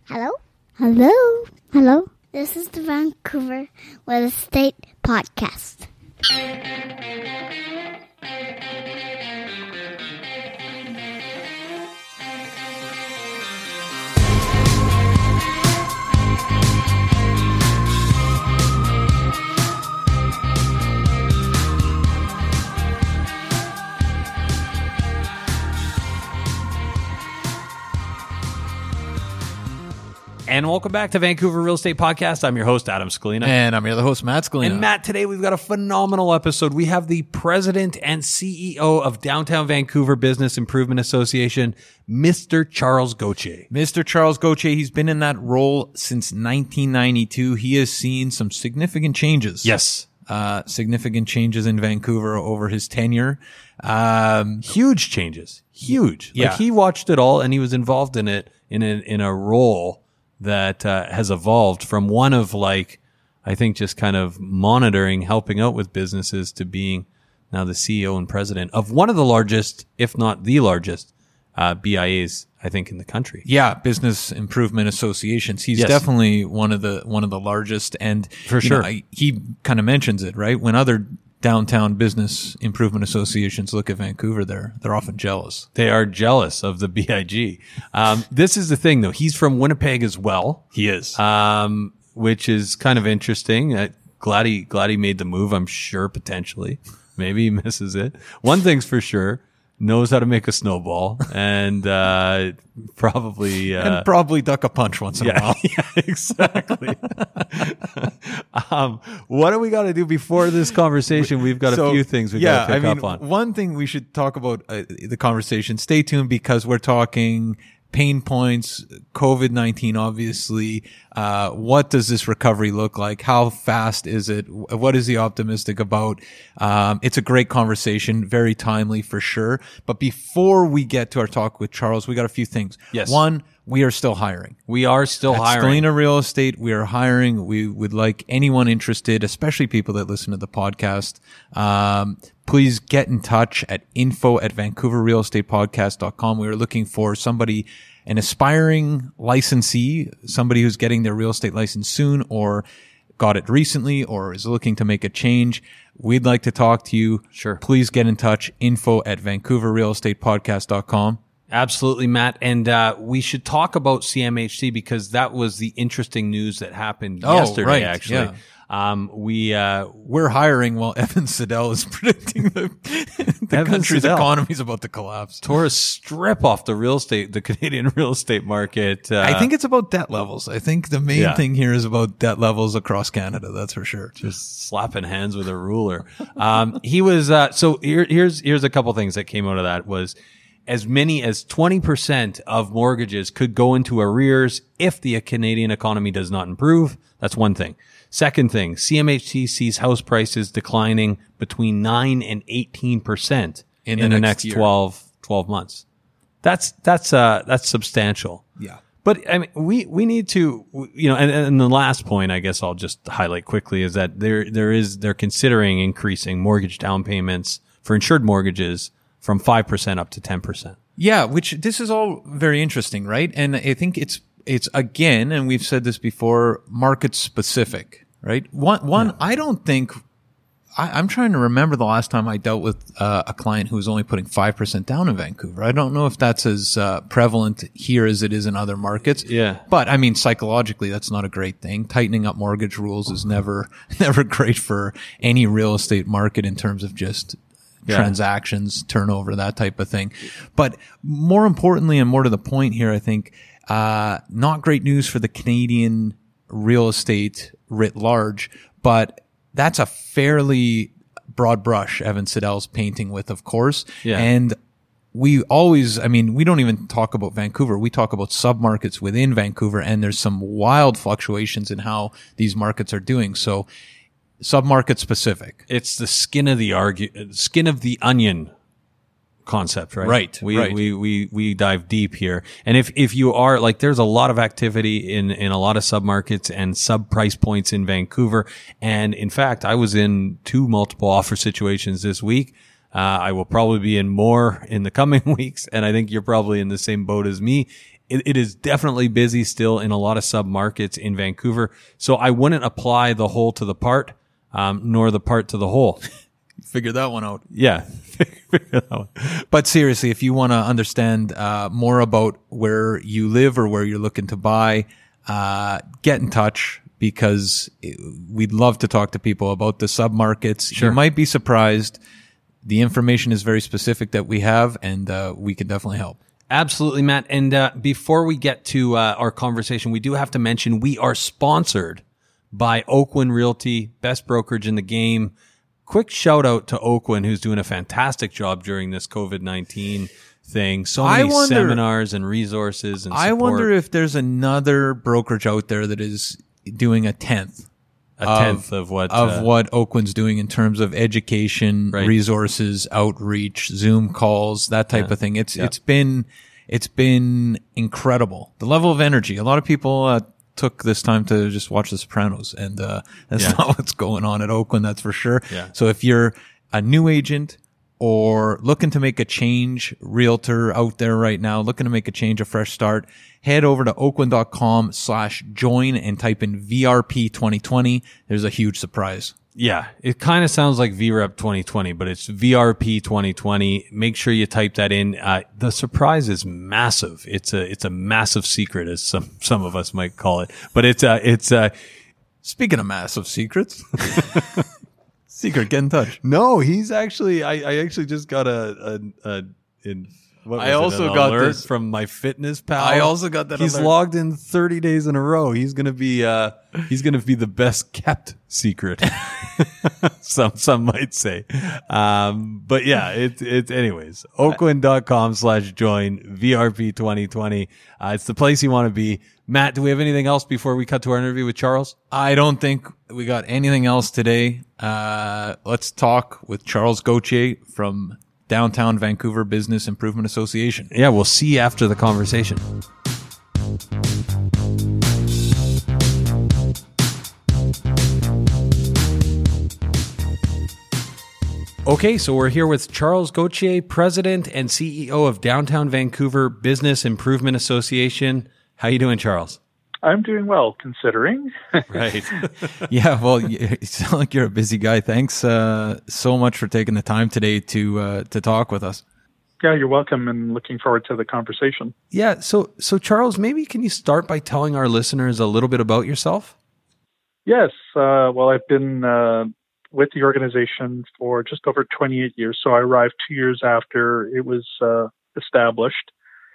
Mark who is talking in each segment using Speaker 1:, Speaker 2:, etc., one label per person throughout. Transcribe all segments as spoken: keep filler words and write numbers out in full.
Speaker 1: Hello? Hello? Hello? This is the Vancouver Real Estate Podcast.
Speaker 2: And welcome back to Vancouver Real Estate Podcast. I'm your host, Adam Scalina.
Speaker 3: And I'm your other host, Matt Scalina.
Speaker 2: And Matt, today we've got a phenomenal episode. We have the president and C E O of Downtown Vancouver Business Improvement Association, Mister Charles Gauthier.
Speaker 3: Mister Charles Gauthier, he's been in that role since nineteen ninety-two. He has seen some significant changes.
Speaker 2: Yes.
Speaker 3: Uh, significant changes in Vancouver over his tenure. Um,
Speaker 2: Huge changes. Huge.
Speaker 3: Yeah.
Speaker 2: Like he watched it all and he was involved in it in a, in a role that uh, has evolved from one of like, I think just kind of monitoring, helping out with businesses to being now the C E O and president of one of the largest, if not the largest, uh, B I As, I think, in the country.
Speaker 3: yeah, Business Improvement Associations. He's
Speaker 2: Yes.
Speaker 3: definitely one of the one of the largest, and
Speaker 2: For
Speaker 3: you
Speaker 2: sure.
Speaker 3: know, I, he kind of mentions it, right? When other downtown business improvement associations look at Vancouver, they're they're often jealous.
Speaker 2: They are jealous of the B I G. Um, this is the thing, though. He's from Winnipeg as well.
Speaker 3: He is.
Speaker 2: Um, which is kind of interesting. Uh, glad he, glad he made the move, I'm sure, potentially. Maybe he misses it. One thing's for sure, knows how to make a snowball and, uh, probably, uh,
Speaker 3: and probably duck a punch once in a
Speaker 2: yeah,
Speaker 3: while.
Speaker 2: yeah, exactly. um, what do we got to do before this conversation? We've got a
Speaker 3: So,
Speaker 2: few things we got
Speaker 3: yeah,
Speaker 2: to pick
Speaker 3: I mean,
Speaker 2: up on.
Speaker 3: One thing we should talk about uh, the conversation. Stay tuned because we're talking pain points, COVID nineteen, obviously. Uh, what does this recovery look like? How fast is it? What is he optimistic about? Um, it's a great conversation, very timely for sure. But before we get to our talk with Charles, we got a few things.
Speaker 2: Yes.
Speaker 3: One, we are still hiring.
Speaker 2: We are still
Speaker 3: At
Speaker 2: hiring.
Speaker 3: Scalina Real Estate, we are hiring. We would like anyone interested, especially people that listen to the podcast. Um, please get in touch at info at vancouver real estate podcast dot com. We are looking for somebody, an aspiring licensee, somebody who's getting their real estate license soon or got it recently or is looking to make a change. We'd like to talk to you.
Speaker 2: Sure.
Speaker 3: Please get in touch. Info at vancouver real estate podcast dot com.
Speaker 2: Absolutely, Matt. And uh, we should talk about C M H C because that was the interesting news that happened
Speaker 3: Oh,
Speaker 2: yesterday,
Speaker 3: right,
Speaker 2: actually.
Speaker 3: yeah.
Speaker 2: Um, we, uh,
Speaker 3: We're hiring while Evan Siddell is predicting the, the
Speaker 2: Evan
Speaker 3: country's
Speaker 2: Siddell.
Speaker 3: economy is about to collapse.
Speaker 2: tore a strip off the real estate, the Canadian real estate market. Uh,
Speaker 3: I think it's about debt levels. I think the main
Speaker 2: Yeah.
Speaker 3: thing here is about debt levels across Canada. That's for sure.
Speaker 2: just slapping hands with a ruler. Um, he was, uh, so here, here's, here's a couple things that came out of that was as many as twenty percent of mortgages could go into arrears if the Canadian economy does not improve. That's one thing. Second thing, C M H C sees house prices declining between nine and eighteen percent in,
Speaker 3: In the
Speaker 2: the
Speaker 3: next
Speaker 2: next
Speaker 3: year.
Speaker 2: twelve, twelve months. That's, that's, uh, that's substantial.
Speaker 3: Yeah.
Speaker 2: But I mean, we, we need to, you know, and, and the last point, I guess I'll just highlight quickly is that there, there is, they're considering increasing mortgage down payments for insured mortgages from five percent up to ten percent.
Speaker 3: Yeah, which this is all very interesting, right? And I think it's it's again, and we've said this before, market specific, right? One one,
Speaker 2: Yeah.
Speaker 3: I don't think I, I'm trying to remember the last time I dealt with uh, a client who was only putting five percent down in Vancouver. I don't know if that's as uh, prevalent here as it is in other markets.
Speaker 2: Yeah.
Speaker 3: But I mean, psychologically, that's not a great thing. Tightening up mortgage rules is never never great for any real estate market in terms of just
Speaker 2: Yeah.
Speaker 3: transactions, turnover, that type of thing. But more importantly and more to the point here, I think, uh, not great news for the Canadian real estate writ large, but that's a fairly broad brush Evan Siddell's painting with, of course.
Speaker 2: Yeah.
Speaker 3: And we always, I mean, we don't even talk about Vancouver. We talk about submarkets within Vancouver, and there's some wild fluctuations in how these markets are doing. So, submarket specific.
Speaker 2: It's the skin of the argu- skin of the onion concept, right?
Speaker 3: Right,
Speaker 2: We,
Speaker 3: right.
Speaker 2: we, we, we dive deep here. And if, if you are like, there's a lot of activity in, in a lot of submarkets and sub price points in Vancouver. And in fact, I was in two multiple offer situations this week. Uh, I will probably be in more in the coming weeks. And I think you're probably in the same boat as me. it, it is definitely busy still in a lot of sub markets in Vancouver. So I wouldn't apply the whole to the part, um, nor the part to the whole.
Speaker 3: Figure that one out.
Speaker 2: Yeah.
Speaker 3: But seriously, if you want to understand uh, more about where you live or where you're looking to buy, uh, get in touch, because we'd love to talk to people about the submarkets.
Speaker 2: Sure.
Speaker 3: You might be surprised. The information is very specific that we have, and uh, we can definitely help.
Speaker 2: Absolutely, Matt. And uh, before we get to uh, our conversation, we do have to mention we are sponsored by Oakwyn Realty, best brokerage in the game. Quick shout out to Oakwyn, who's doing a fantastic job during this COVID nineteen thing. So many
Speaker 3: I wonder,
Speaker 2: seminars and resources and support.
Speaker 3: I wonder if there's another brokerage out there that is doing a tenth.
Speaker 2: A tenth of, of what
Speaker 3: of
Speaker 2: uh,
Speaker 3: what Oakwyn's doing in terms of education,
Speaker 2: right.
Speaker 3: resources, outreach, Zoom calls, that type
Speaker 2: Yeah.
Speaker 3: of thing. It's
Speaker 2: Yeah.
Speaker 3: it's been it's been incredible. The level of energy. A lot of people uh, took this time to just watch The Sopranos, and uh, that's
Speaker 2: Yeah.
Speaker 3: not what's going on at Oakwyn. That's for sure.
Speaker 2: Yeah.
Speaker 3: So if you're a new agent or looking to make a change, realtor out there right now, looking to make a change, a fresh start, head over to oakwyn.com slash join and type in V R P twenty twenty. There's a huge surprise.
Speaker 2: Yeah, it kind of sounds like V REP twenty twenty, but it's V R P twenty twenty. Make sure you type that in. Uh, the surprise is massive. It's a it's a massive secret, as some some of us might call it. But it's uh it's uh
Speaker 3: Speaking of massive secrets, secret, get in touch.
Speaker 2: no, he's actually I, I actually just got a a, a in. What was
Speaker 3: I
Speaker 2: it,
Speaker 3: also
Speaker 2: an
Speaker 3: got
Speaker 2: alert
Speaker 3: this-
Speaker 2: from my fitness pal.
Speaker 3: I also got that
Speaker 2: He's
Speaker 3: alert.
Speaker 2: logged in thirty days in a row. He's gonna be uh he's gonna be the best kept secret. some some might say. Um but yeah, it's it's anyways. Oakwyn.com slash join V R P twenty twenty. Uh it's the place you want to be. Matt, do we have anything else before we cut to our interview with Charles?
Speaker 3: I don't think we got anything else today. Uh, let's talk with Charles Gauthier from Downtown Vancouver Business Improvement Association.
Speaker 2: Yeah, we'll see you after the conversation. Okay, so we're here with Charles Gauthier, President and C E O of Downtown Vancouver Business Improvement Association. How you doing, Charles?
Speaker 4: I'm doing well, considering.
Speaker 2: Right.
Speaker 3: Yeah, well, you you sound like you're a busy guy. Thanks uh, so much for taking the time today to uh, to talk with us.
Speaker 4: Yeah, you're welcome, and looking forward to the conversation.
Speaker 2: Yeah, so so Charles, maybe can you start by telling our listeners a little bit about yourself?
Speaker 4: Yes, uh, well, I've been uh, with the organization for just over twenty-eight years, so I arrived two years after it was uh, established.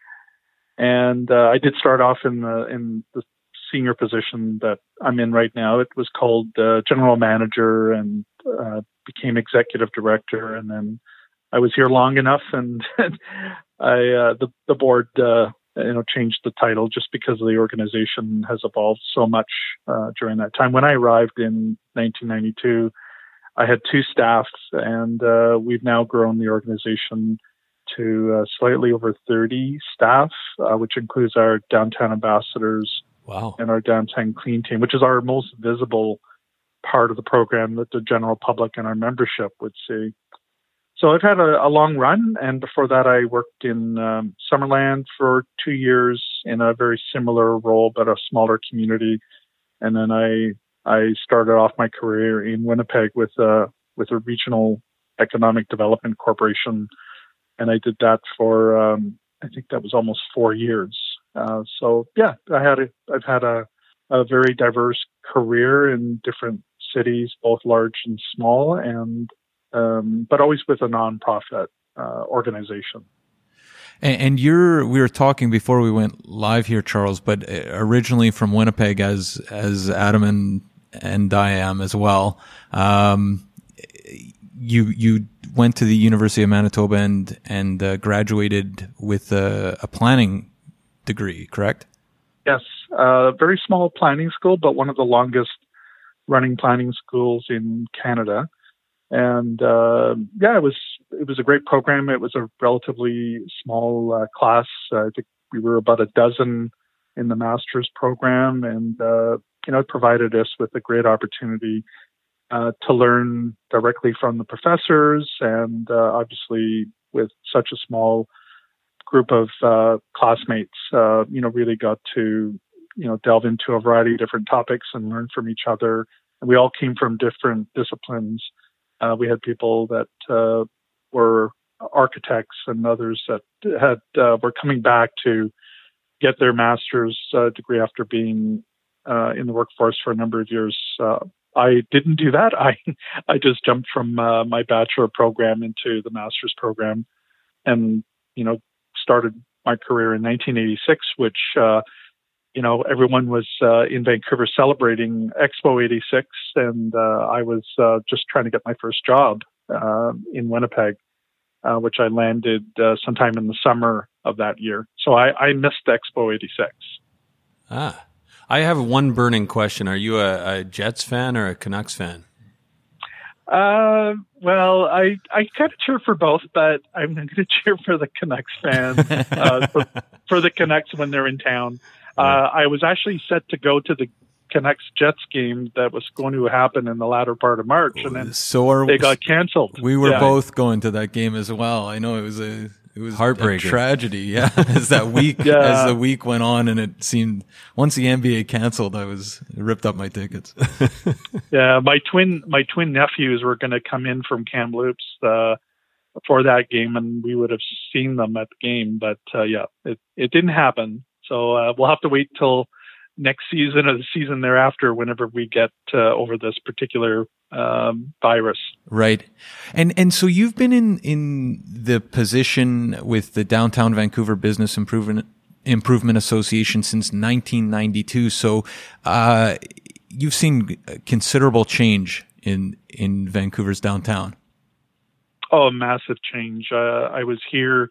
Speaker 4: And uh, I did start off in the in the senior position that I'm in right now. It was called uh, general manager, and uh, became executive director. And then I was here long enough, and I uh, the the board uh, you know changed the title just because the organization has evolved so much uh, during that time. When I arrived in nineteen ninety-two, I had two staffs, and uh, we've now grown the organization to uh, slightly over thirty staff, uh, which includes our downtown ambassadors
Speaker 2: Wow.
Speaker 4: and our downtown clean team, which is our most visible part of the program that the general public and our membership would see. So I've had a, a long run, and before that I worked in um, Summerland for two years in a very similar role, but a smaller community. And then I I started off my career in Winnipeg with a, with a regional economic development corporation, and I did that for um, I think that was almost four years. Uh, so yeah, I had a, I've had a, a very diverse career in different cities, both large and small, and um, but always with a nonprofit uh, organization.
Speaker 3: And, and you're we were talking before we went live here, Charles, but originally from Winnipeg, as as Adam and and I am as well. Um, you you went to the University of Manitoba and and uh, graduated with a, a planning degree, correct?
Speaker 4: Yes, a uh, very small planning school, but one of the longest running planning schools in Canada. And uh, yeah, it was it was a great program. It was a relatively small uh, class. Uh, I think we were about a dozen in the master's program, and uh, you know, it provided us with a great opportunity uh, to learn directly from the professors. And uh, obviously, with such a small group of uh, classmates, uh, you know, really got to, you know, delve into a variety of different topics and learn from each other. And we all came from different disciplines. Uh, we had people that uh, were architects and others that had uh, were coming back to get their master's uh, degree after being uh, in the workforce for a number of years. Uh, I didn't do that. I I just jumped from uh, my bachelor program into the master's program, and you know started my career in nineteen eighty-six, which uh, you know everyone was uh, in Vancouver celebrating Expo eighty-six, and uh, I was uh, just trying to get my first job uh, in Winnipeg, uh, which I landed uh, sometime in the summer of that year. So I, I missed Expo eighty-six.
Speaker 2: Ah. I have one burning question. Are you a, a Jets fan or a Canucks fan?
Speaker 4: Uh, well, I I kind of cheer for both, but I'm going to cheer for the Canucks fan uh, for, for the Canucks when they're in town. Uh, I was actually set to go to the Canucks Jets game that was going to happen in the latter part of March, and then
Speaker 3: so are,
Speaker 4: they got canceled.
Speaker 3: We were
Speaker 4: yeah.
Speaker 3: both going to that game as well. I know it was a it was
Speaker 2: heartbreaking
Speaker 3: a tragedy. Yeah, as that week
Speaker 4: yeah.
Speaker 3: as the week went on, and it seemed once the N B A canceled, I was it ripped up my tickets.
Speaker 4: yeah, my twin my twin nephews were going to come in from Kamloops uh, for that game, and we would have seen them at the game. But uh, yeah, it it didn't happen. So uh, we'll have to wait till next season or the season thereafter, whenever we get uh, over this particular um, virus.
Speaker 3: Right. And and so you've been in, in the position with the Downtown Vancouver Business Improvement Improvement Association since nineteen ninety-two. So uh, you've seen considerable change in, in Vancouver's downtown.
Speaker 4: Oh, massive change. Uh, I was here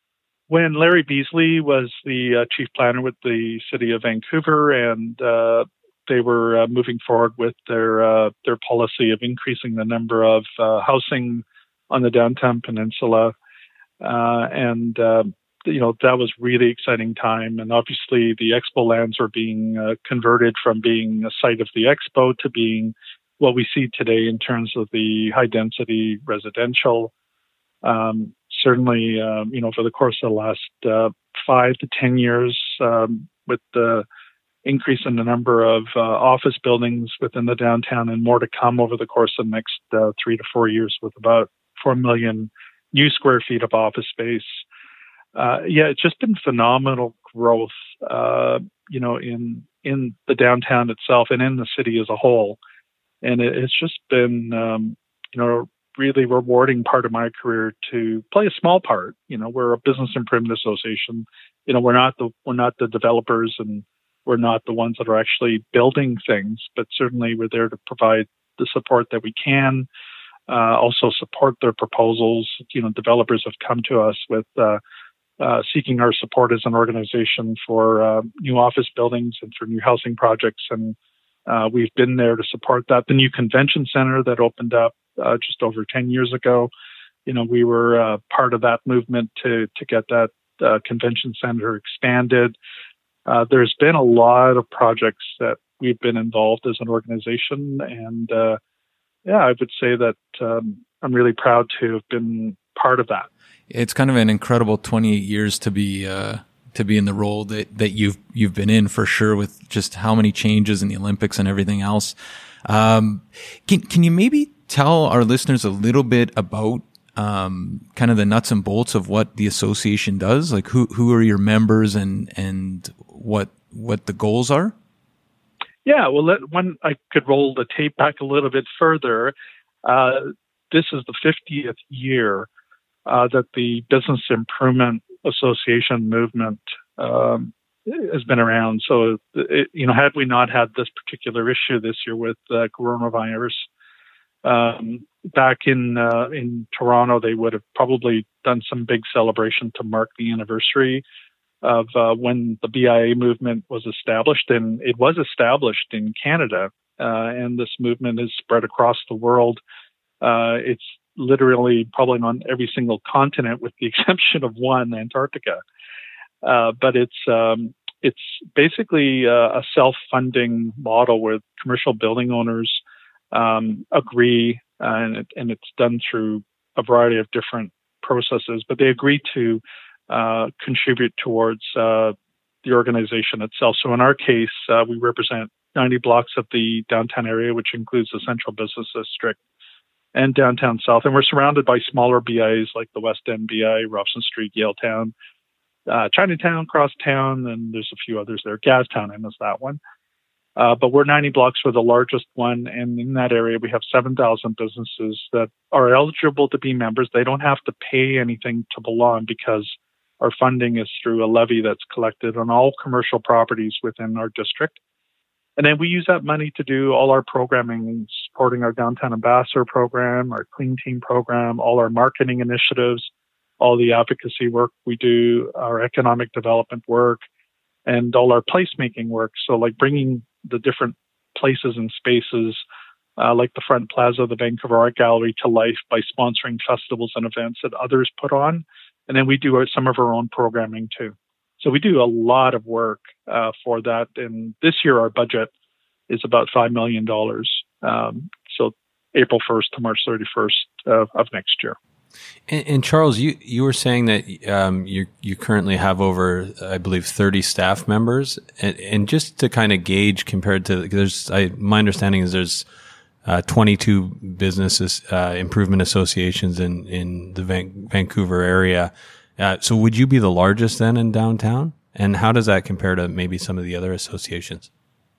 Speaker 4: when Larry Beasley was the uh, chief planner with the city of Vancouver, and uh, they were uh, moving forward with their uh, their policy of increasing the number of uh, housing on the downtown peninsula, uh, and uh, you know that was really exciting time. And obviously, the expo lands were being uh, converted from being a site of the expo to being what we see today in terms of the high density residential. Um, Certainly, um, you know, for the course of the last uh, five to ten years, um, with the increase in the number of uh, office buildings within the downtown, and more to come over the course of the next uh, three to four years, with about four million new square feet of office space. Uh, yeah, it's just been phenomenal growth, uh, you know, in in the downtown itself and in the city as a whole, and it, it's just been, um, you know. really rewarding part of my career to play a small part. You know, we're a business improvement association. You know, we're not the we're not the developers, and we're not the ones that are actually building things, but certainly we're there to provide the support that we can. Uh, also support their proposals. You know, developers have come to us with uh, uh, seeking our support as an organization for uh, new office buildings and for new housing projects, and uh, we've been there to support that. The new convention center that opened up Uh, just over ten years ago, you know, we were uh, part of that movement to to get that uh, convention center expanded. Uh, there's been a lot of projects that we've been involved as an organization, and uh, yeah, I would say that um, I'm really proud to have been part of that.
Speaker 3: It's kind of an incredible twenty-eight years to be uh, to be in the role that that you've you've been in, for sure, with just how many changes in the Olympics and everything else. Um, can can you maybe tell our listeners a little bit about um, kind of the nuts and bolts of what the association does? Like who who are your members, and and what what the goals are?
Speaker 4: Yeah, well, let, when I could roll the tape back a little bit further, uh, this is the fiftieth year uh, that the Business Improvement Association movement um, has been around. So, it, you know, had we not had this particular issue this year with uh, coronavirus, um, back in uh, in Toronto, they would have probably done some big celebration to mark the anniversary of uh, when the B I A movement was established. And it was established in Canada, uh, and this movement is spread across the world. Uh, it's literally probably on every single continent with the exception of one, Antarctica. Uh, but it's um, it's basically a, a self-funding model where commercial building owners um, agree, uh, and, it, and it's done through a variety of different processes, but they agree to uh, contribute towards uh, the organization itself. So in our case, uh, we represent ninety blocks of the downtown area, which includes the Central Business District and Downtown South. And we're surrounded by smaller B Is like the West End B I, Robson Street, Yaletown, uh, Chinatown, Crosstown, and there's a few others there. Gastown, I missed that one. Uh, but we're ninety blocks, we're the largest one. And in that area, we have seven thousand businesses that are eligible to be members. They don't have to pay anything to belong because our funding is through a levy that's collected on all commercial properties within our district. And then we use that money to do all our programming, supporting our Downtown Ambassador program, our Clean Team program, all our marketing initiatives, all the advocacy work we do, our economic development work, and all our placemaking work. So like bringing the different places and spaces, uh, like the Front Plaza of the Vancouver Art Gallery, to life by sponsoring festivals and events that others put on. And then we do our, some of our own programming too. So we do a lot of work uh, for that. And this year, our budget is about five million dollars. Um, so April first to March thirty-first uh, of next year.
Speaker 2: And, and Charles, you, you were saying that um, you you currently have over, I believe, thirty staff members. And, and just to kind of gauge compared to, there's, I, my understanding is there's uh, twenty-two businesses, uh, improvement associations in, in the Van- Vancouver area. Uh, so would you be the largest then in downtown? And how does that compare to maybe some of the other associations?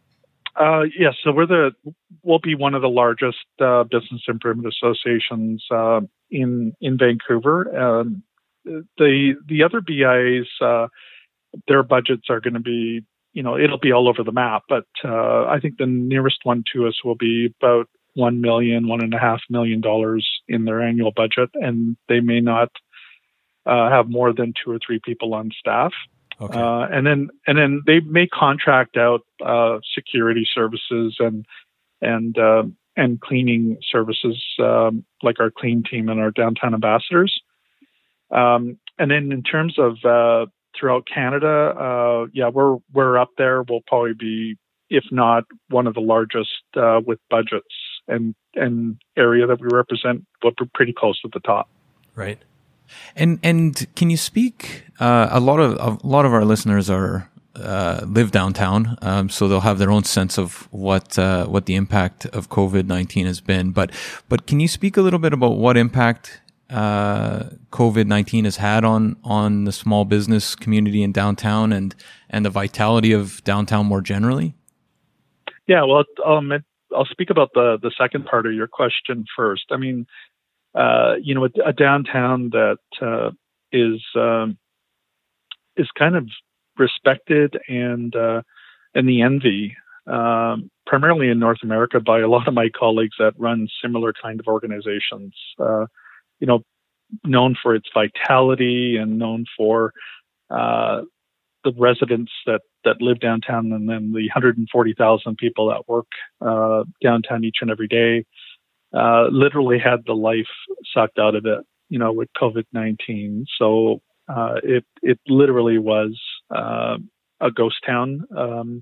Speaker 4: Uh, yes, so we're the we'll be one of the largest uh, business improvement associations uh, in in Vancouver. Um, the the other B Is, uh, their budgets are going to be, you know, it'll be all over the map. But uh, I think the nearest one to us will be about one million, one and a half million dollars in their annual budget, and they may not uh, have more than two or three people on staff.
Speaker 2: Okay.
Speaker 4: Uh, and then, and then they may contract out uh, security services and and uh, and cleaning services, um, like our Clean Team and our Downtown Ambassadors. Um, and then, in terms of uh, throughout Canada, uh, yeah, we're we're up there. We'll probably be, if not one of the largest uh, with budgets and and area that we represent, but we're pretty close to the top.
Speaker 2: Right.
Speaker 3: And and can you speak? Uh, a lot of a lot of our listeners are uh, live downtown, um, so they'll have their own sense of what uh, what the impact of COVID nineteen has been. But but can you speak a little bit about what impact uh, COVID nineteen has had on on the small business community in downtown and and the vitality of downtown more generally?
Speaker 4: Yeah, well, um, I'll speak about the the second part of your question first. I mean. Uh, you know, a, a downtown that uh, is um, is kind of respected and uh, and the envy, um, primarily in North America, by a lot of my colleagues that run similar kind of organizations. Uh, you know, known for its vitality and known for uh, the residents that that live downtown, and then the one hundred forty thousand people that work uh, downtown each and every day. Uh, literally had the life sucked out of it, you know, with COVID nineteen. So uh, it it literally was uh, a ghost town. Um,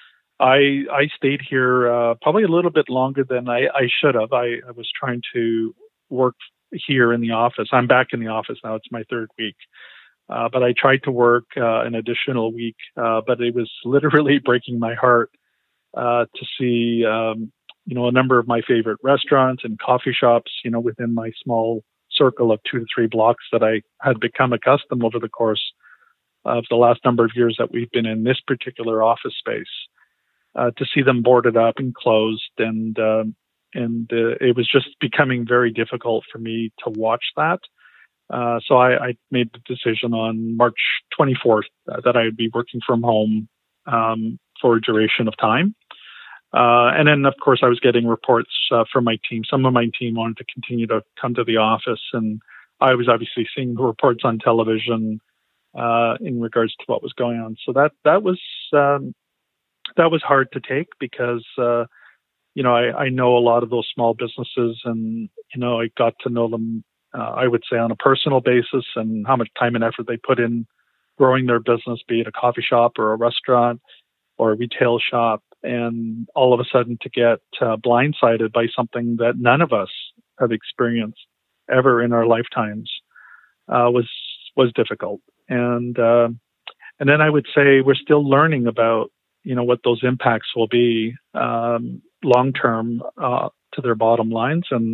Speaker 4: I I stayed here uh, probably a little bit longer than I, I should have. I, I was trying to work here in the office. I'm back in the office now. It's my third week. Uh, but I tried to work uh, an additional week, uh, but it was literally breaking my heart uh, to see um, you know, a number of my favorite restaurants and coffee shops, you know, within my small circle of two to three blocks that I had become accustomed over the course of the last number of years that we've been in this particular office space, uh, to see them boarded up and closed. And, um, and uh, it was just becoming very difficult for me to watch that. Uh, so I, I made the decision on March twenty-fourth uh, that I would be working from home um, for a duration of time. Uh, and then, of course, I was getting reports uh, from my team. Some of my team wanted to continue to come to the office, and I was obviously seeing the reports on television uh, in regards to what was going on. So that that was um, that was hard to take because uh, you know I, I know a lot of those small businesses, and you know I got to know them. Uh, I would say on a personal basis, and how much time and effort they put in growing their business, be it a coffee shop or a restaurant or a retail shop. And all of a sudden to get uh, blindsided by something that none of us have experienced ever in our lifetimes uh, was was difficult. And uh, and then I would say we're still learning about, you know, what those impacts will be um, long term uh, to their bottom lines, and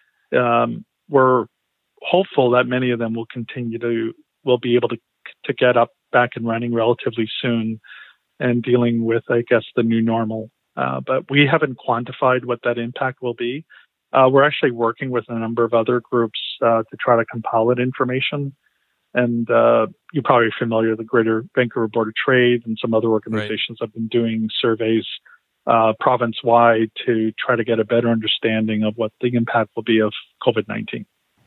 Speaker 4: um, we're hopeful that many of them will continue to will be able to to get up back and running relatively soon and dealing with, I guess, the new normal. Uh, but we haven't quantified what that impact will be. Uh, we're actually working with a number of other groups uh, to try to compile that information. And uh, you're probably familiar with the Greater Vancouver Board of Trade and some other organizations right. have been doing surveys uh, province-wide to try to get a better understanding of what the impact will be of COVID nineteen.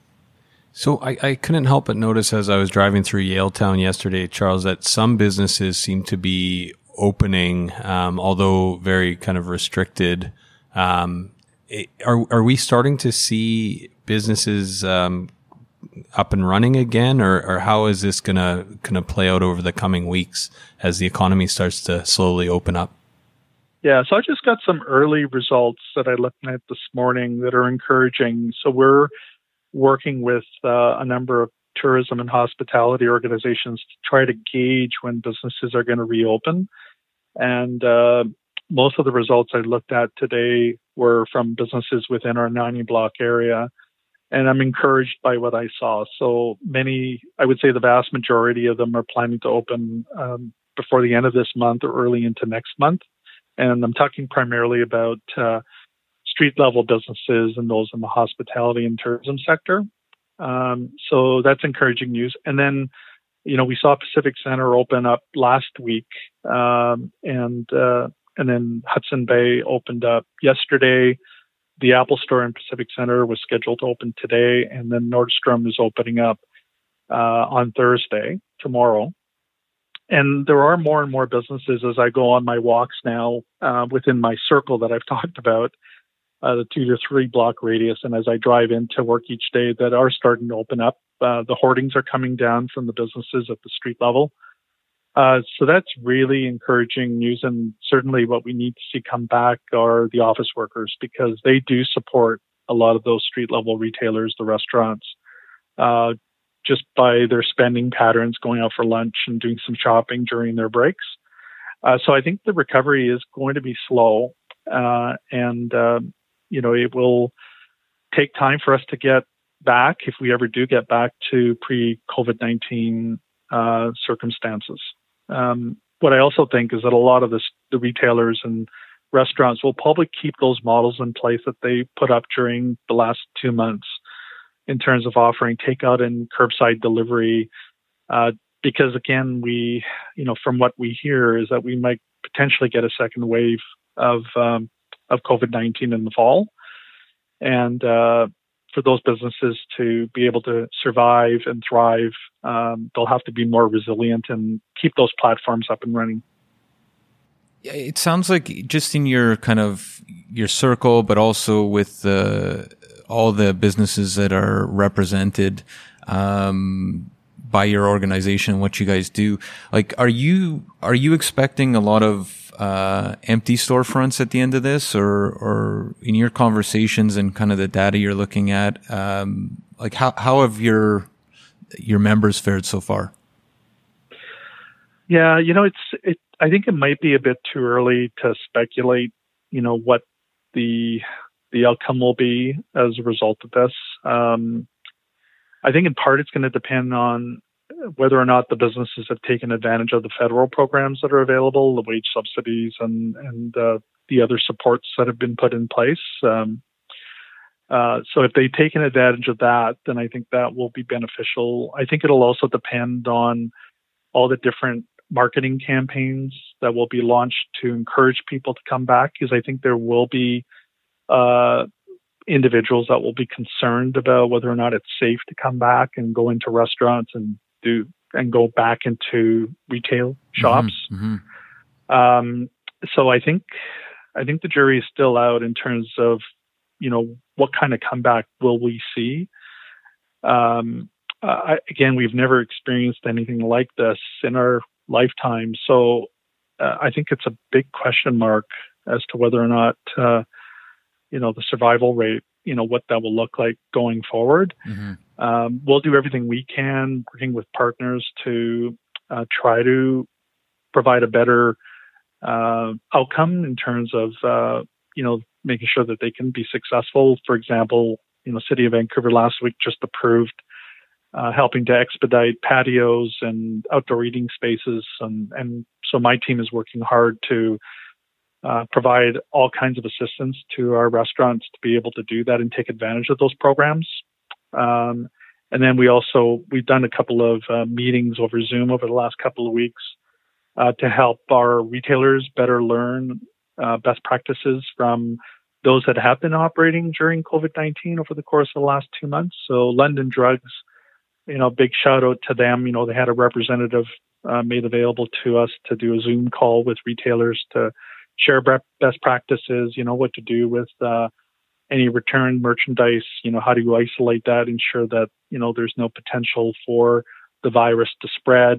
Speaker 2: So I, I couldn't help but notice as I was driving through Yaletown yesterday, Charles, that some businesses seem to be opening, um, although very kind of restricted. Um, are are we starting to see businesses um, up and running again, or, or how is this gonna gonna play out over the coming weeks as the economy starts to slowly open up?
Speaker 4: Yeah, so I just got some early results that I looked at this morning that are encouraging. So we're working with uh, a number of tourism and hospitality organizations to try to gauge when businesses are going to reopen. And uh, most of the results I looked at today were from businesses within our ninety block area. And I'm encouraged by what I saw. So many, I would say the vast majority of them are planning to open um, before the end of this month or early into next month. And I'm talking primarily about uh, street level businesses and those in the hospitality and tourism sector. Um, so that's encouraging news. And then, you know, we saw Pacific Center open up last week, um, and uh, and then Hudson Bay opened up yesterday. The Apple Store in Pacific Center was scheduled to open today, and then Nordstrom is opening up uh, on Thursday, tomorrow. And there are more and more businesses as I go on my walks now uh, within my circle that I've talked about, uh, the two to three block radius. And as I drive into work each day that are starting to open up, uh, the hoardings are coming down from the businesses at the street level. Uh, so that's really encouraging news. And certainly what we need to see come back are the office workers, because they do support a lot of those street level retailers, the restaurants, uh, just by their spending patterns, going out for lunch and doing some shopping during their breaks. Uh, so I think the recovery is going to be slow. Uh, and, uh, you know, it will take time for us to get back, if we ever do get back to pre-COVID nineteen uh, circumstances. Um, what I also think is that a lot of this, the retailers and restaurants will probably keep those models in place that they put up during the last two months in terms of offering takeout and curbside delivery. Uh, because again, we, you know, from what we hear is that we might potentially get a second wave of, um, of COVID nineteen in the fall. And, uh, for those businesses to be able to survive and thrive, um, they'll have to be more resilient and keep those platforms up and running.
Speaker 3: It sounds like just in your kind of your circle, but also with uh, all the businesses that are represented um, by your organization, what you guys do. Like, are you are you expecting a lot of uh, empty storefronts at the end of this, or or in your conversations and kind of the data you're looking at? Um, like, how how have your your members fared so far?
Speaker 4: Yeah, you know, it's it. I think it might be a bit too early to speculate, you know, what the the outcome will be as a result of this. Um, I think in part it's going to depend on whether or not the businesses have taken advantage of the federal programs that are available, the wage subsidies and and uh, the other supports that have been put in place. Um, uh, so if they've taken advantage of that, then I think that will be beneficial. I think it'll also depend on all the different marketing campaigns that will be launched to encourage people to come back, because I think there will be uh, individuals that will be concerned about whether or not it's safe to come back and go into restaurants and do and go back into retail shops.
Speaker 3: Mm-hmm, mm-hmm.
Speaker 4: Um, so I think I think the jury is still out in terms of, you know, what kind of comeback will we see. Um, uh, again, we've never experienced anything like this in our lifetime. So uh, I think it's a big question mark as to whether or not, uh, you know, the survival rate, you know, what that will look like going forward.
Speaker 3: Mm-hmm.
Speaker 4: Um, we'll do everything we can, working with partners to uh, try to provide a better uh, outcome in terms of, uh, you know, making sure that they can be successful. For example, you know, City of Vancouver last week just approved uh, helping to expedite patios and outdoor eating spaces. And, and so my team is working hard to uh, provide all kinds of assistance to our restaurants to be able to do that and take advantage of those programs. Um, and then we also, we've done a couple of uh, meetings over Zoom over the last couple of weeks uh, to help our retailers better learn uh, best practices from those that have been operating during COVID nineteen over the course of the last two months. So London Drugs, you know, big shout out to them. You know, they had a representative uh, made available to us to do a Zoom call with retailers to share best practices, you know, what to do with uh, any returned merchandise, you know, how do you isolate that, ensure that, you know, there's no potential for the virus to spread.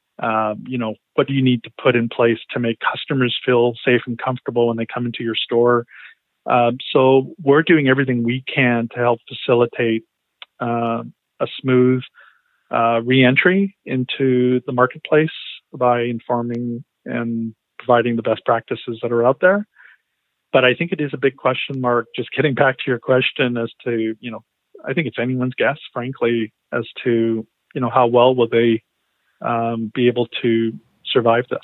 Speaker 4: Um, you know, what do you need to put in place to make customers feel safe and comfortable when they come into your store? Um, so we're doing everything we can to help facilitate uh, a smooth uh, re-entry into the marketplace by informing and providing the best practices that are out there. But I think it is a big question mark, just getting back to your question as to, you know, I think it's anyone's guess, frankly, as to, you know, how well will they um, be able to survive this.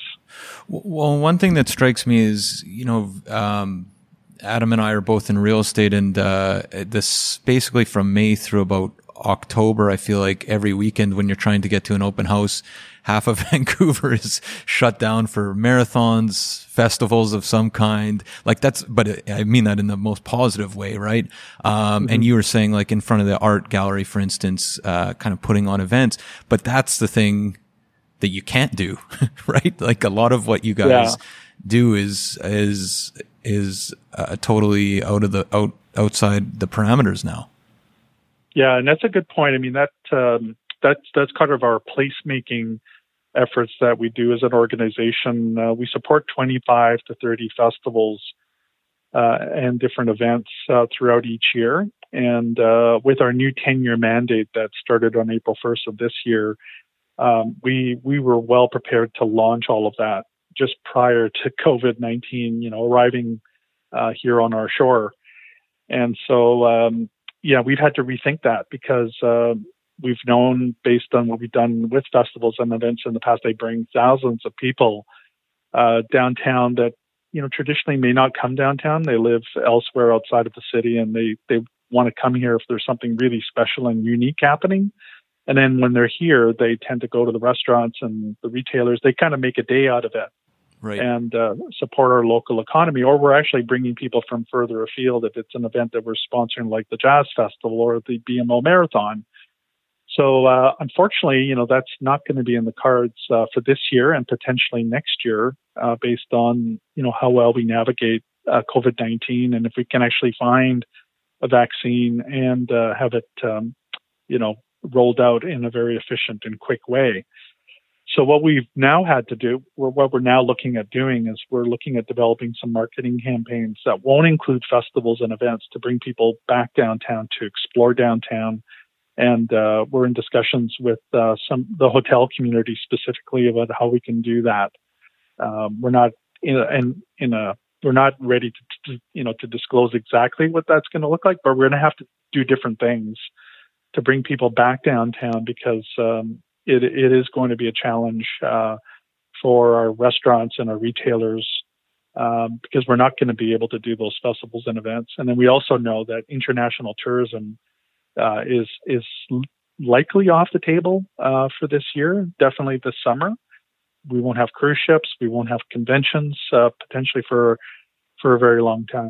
Speaker 3: Well, one thing that strikes me is, you know, um, Adam and I are both in real estate, and uh, this basically from May through about October, I feel like every weekend when you're trying to get to an open house, half of Vancouver is shut down for marathons, festivals of some kind. Like that's, but I mean that in the most positive way, right? Um, mm-hmm. And you were saying like in front of the art gallery, for instance, uh, kind of putting on events, but that's the thing that you can't do, right? Like a lot of what you guys yeah. do is, is, is uh, totally out of the, out, outside the parameters now.
Speaker 4: Yeah, and that's a good point. I mean, that um, that's that's kind of our placemaking efforts that we do as an organization. Uh, we support twenty-five to thirty festivals uh, and different events uh, throughout each year. And uh, with our new ten-year mandate that started on April first of this year, um, we we were well prepared to launch all of that just prior to COVID nineteen, you know, arriving uh, here on our shore. And so. Um, Yeah, we've had to rethink that because uh, we've known, based on what we've done with festivals and events in the past, they bring thousands of people uh, downtown that, you know, traditionally may not come downtown. They live elsewhere outside of the city, and they, they want to come here if there's something really special and unique happening. And then when they're here, they tend to go to the restaurants and the retailers. They kind of make a day out of it. Right. And uh, support our local economy, or we're actually bringing people from further afield if it's an event that we're sponsoring, like the Jazz Festival or the B M O Marathon. So uh, unfortunately, you know, that's not going to be in the cards uh, for this year and potentially next year, uh, based on, you know, how well we navigate uh, COVID nineteen, and if we can actually find a vaccine and uh, have it, um, you know, rolled out in a very efficient and quick way. So what we've now had to do, or what we're now looking at doing, is we're looking at developing some marketing campaigns that won't include festivals and events to bring people back downtown to explore downtown. And uh, we're in discussions with uh, some the hotel community specifically about how we can do that. Um, we're not in a, in, in a we're not ready to, to you know to disclose exactly what that's going to look like, but we're going to have to do different things to bring people back downtown because. Um, It, it is going to be a challenge uh, for our restaurants and our retailers um, because we're not going to be able to do those festivals and events. And then we also know that international tourism uh, is is likely off the table uh, for this year, definitely this summer. We won't have cruise ships. We won't have conventions uh, potentially for for a very long time.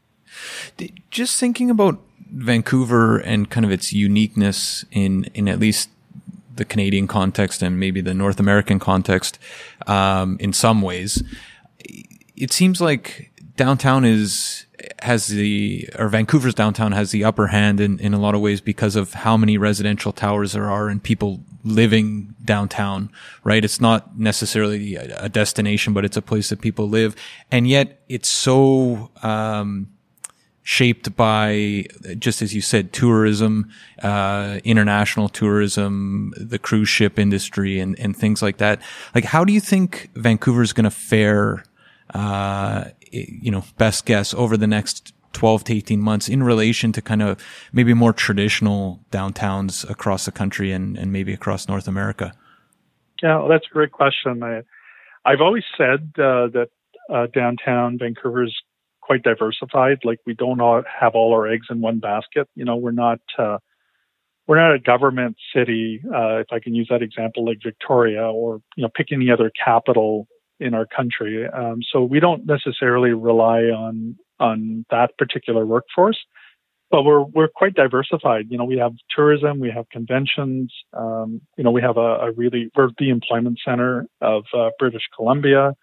Speaker 3: Just thinking about Vancouver and kind of its uniqueness in in at least the Canadian context and maybe the North American context, um, in some ways, it seems like downtown is, has the, or Vancouver's downtown has the upper hand in, in a lot of ways because of how many residential towers there are and people living downtown, right? It's not necessarily a destination, but it's a place that people live. And yet it's so, um, shaped by, just as you said, tourism, uh, international tourism, the cruise ship industry, and, and things like that. Like, how do you think Vancouver is going to fare, uh, you know, best guess over the next twelve to eighteen months in relation to kind of maybe more traditional downtowns across the country and, and maybe across North America?
Speaker 4: Yeah, well, that's a great question. I, I've always said uh, that uh, downtown Vancouver is quite diversified. Like, we don't all have all our eggs in one basket. You know, we're not uh, we're not a government city, uh, if I can use that example, like Victoria, or you know, pick any other capital in our country. Um, so we don't necessarily rely on on that particular workforce, but we're we're quite diversified. You know, we have tourism, we have conventions. Um, you know, we have a, a really we're the employment center of uh, British Columbia.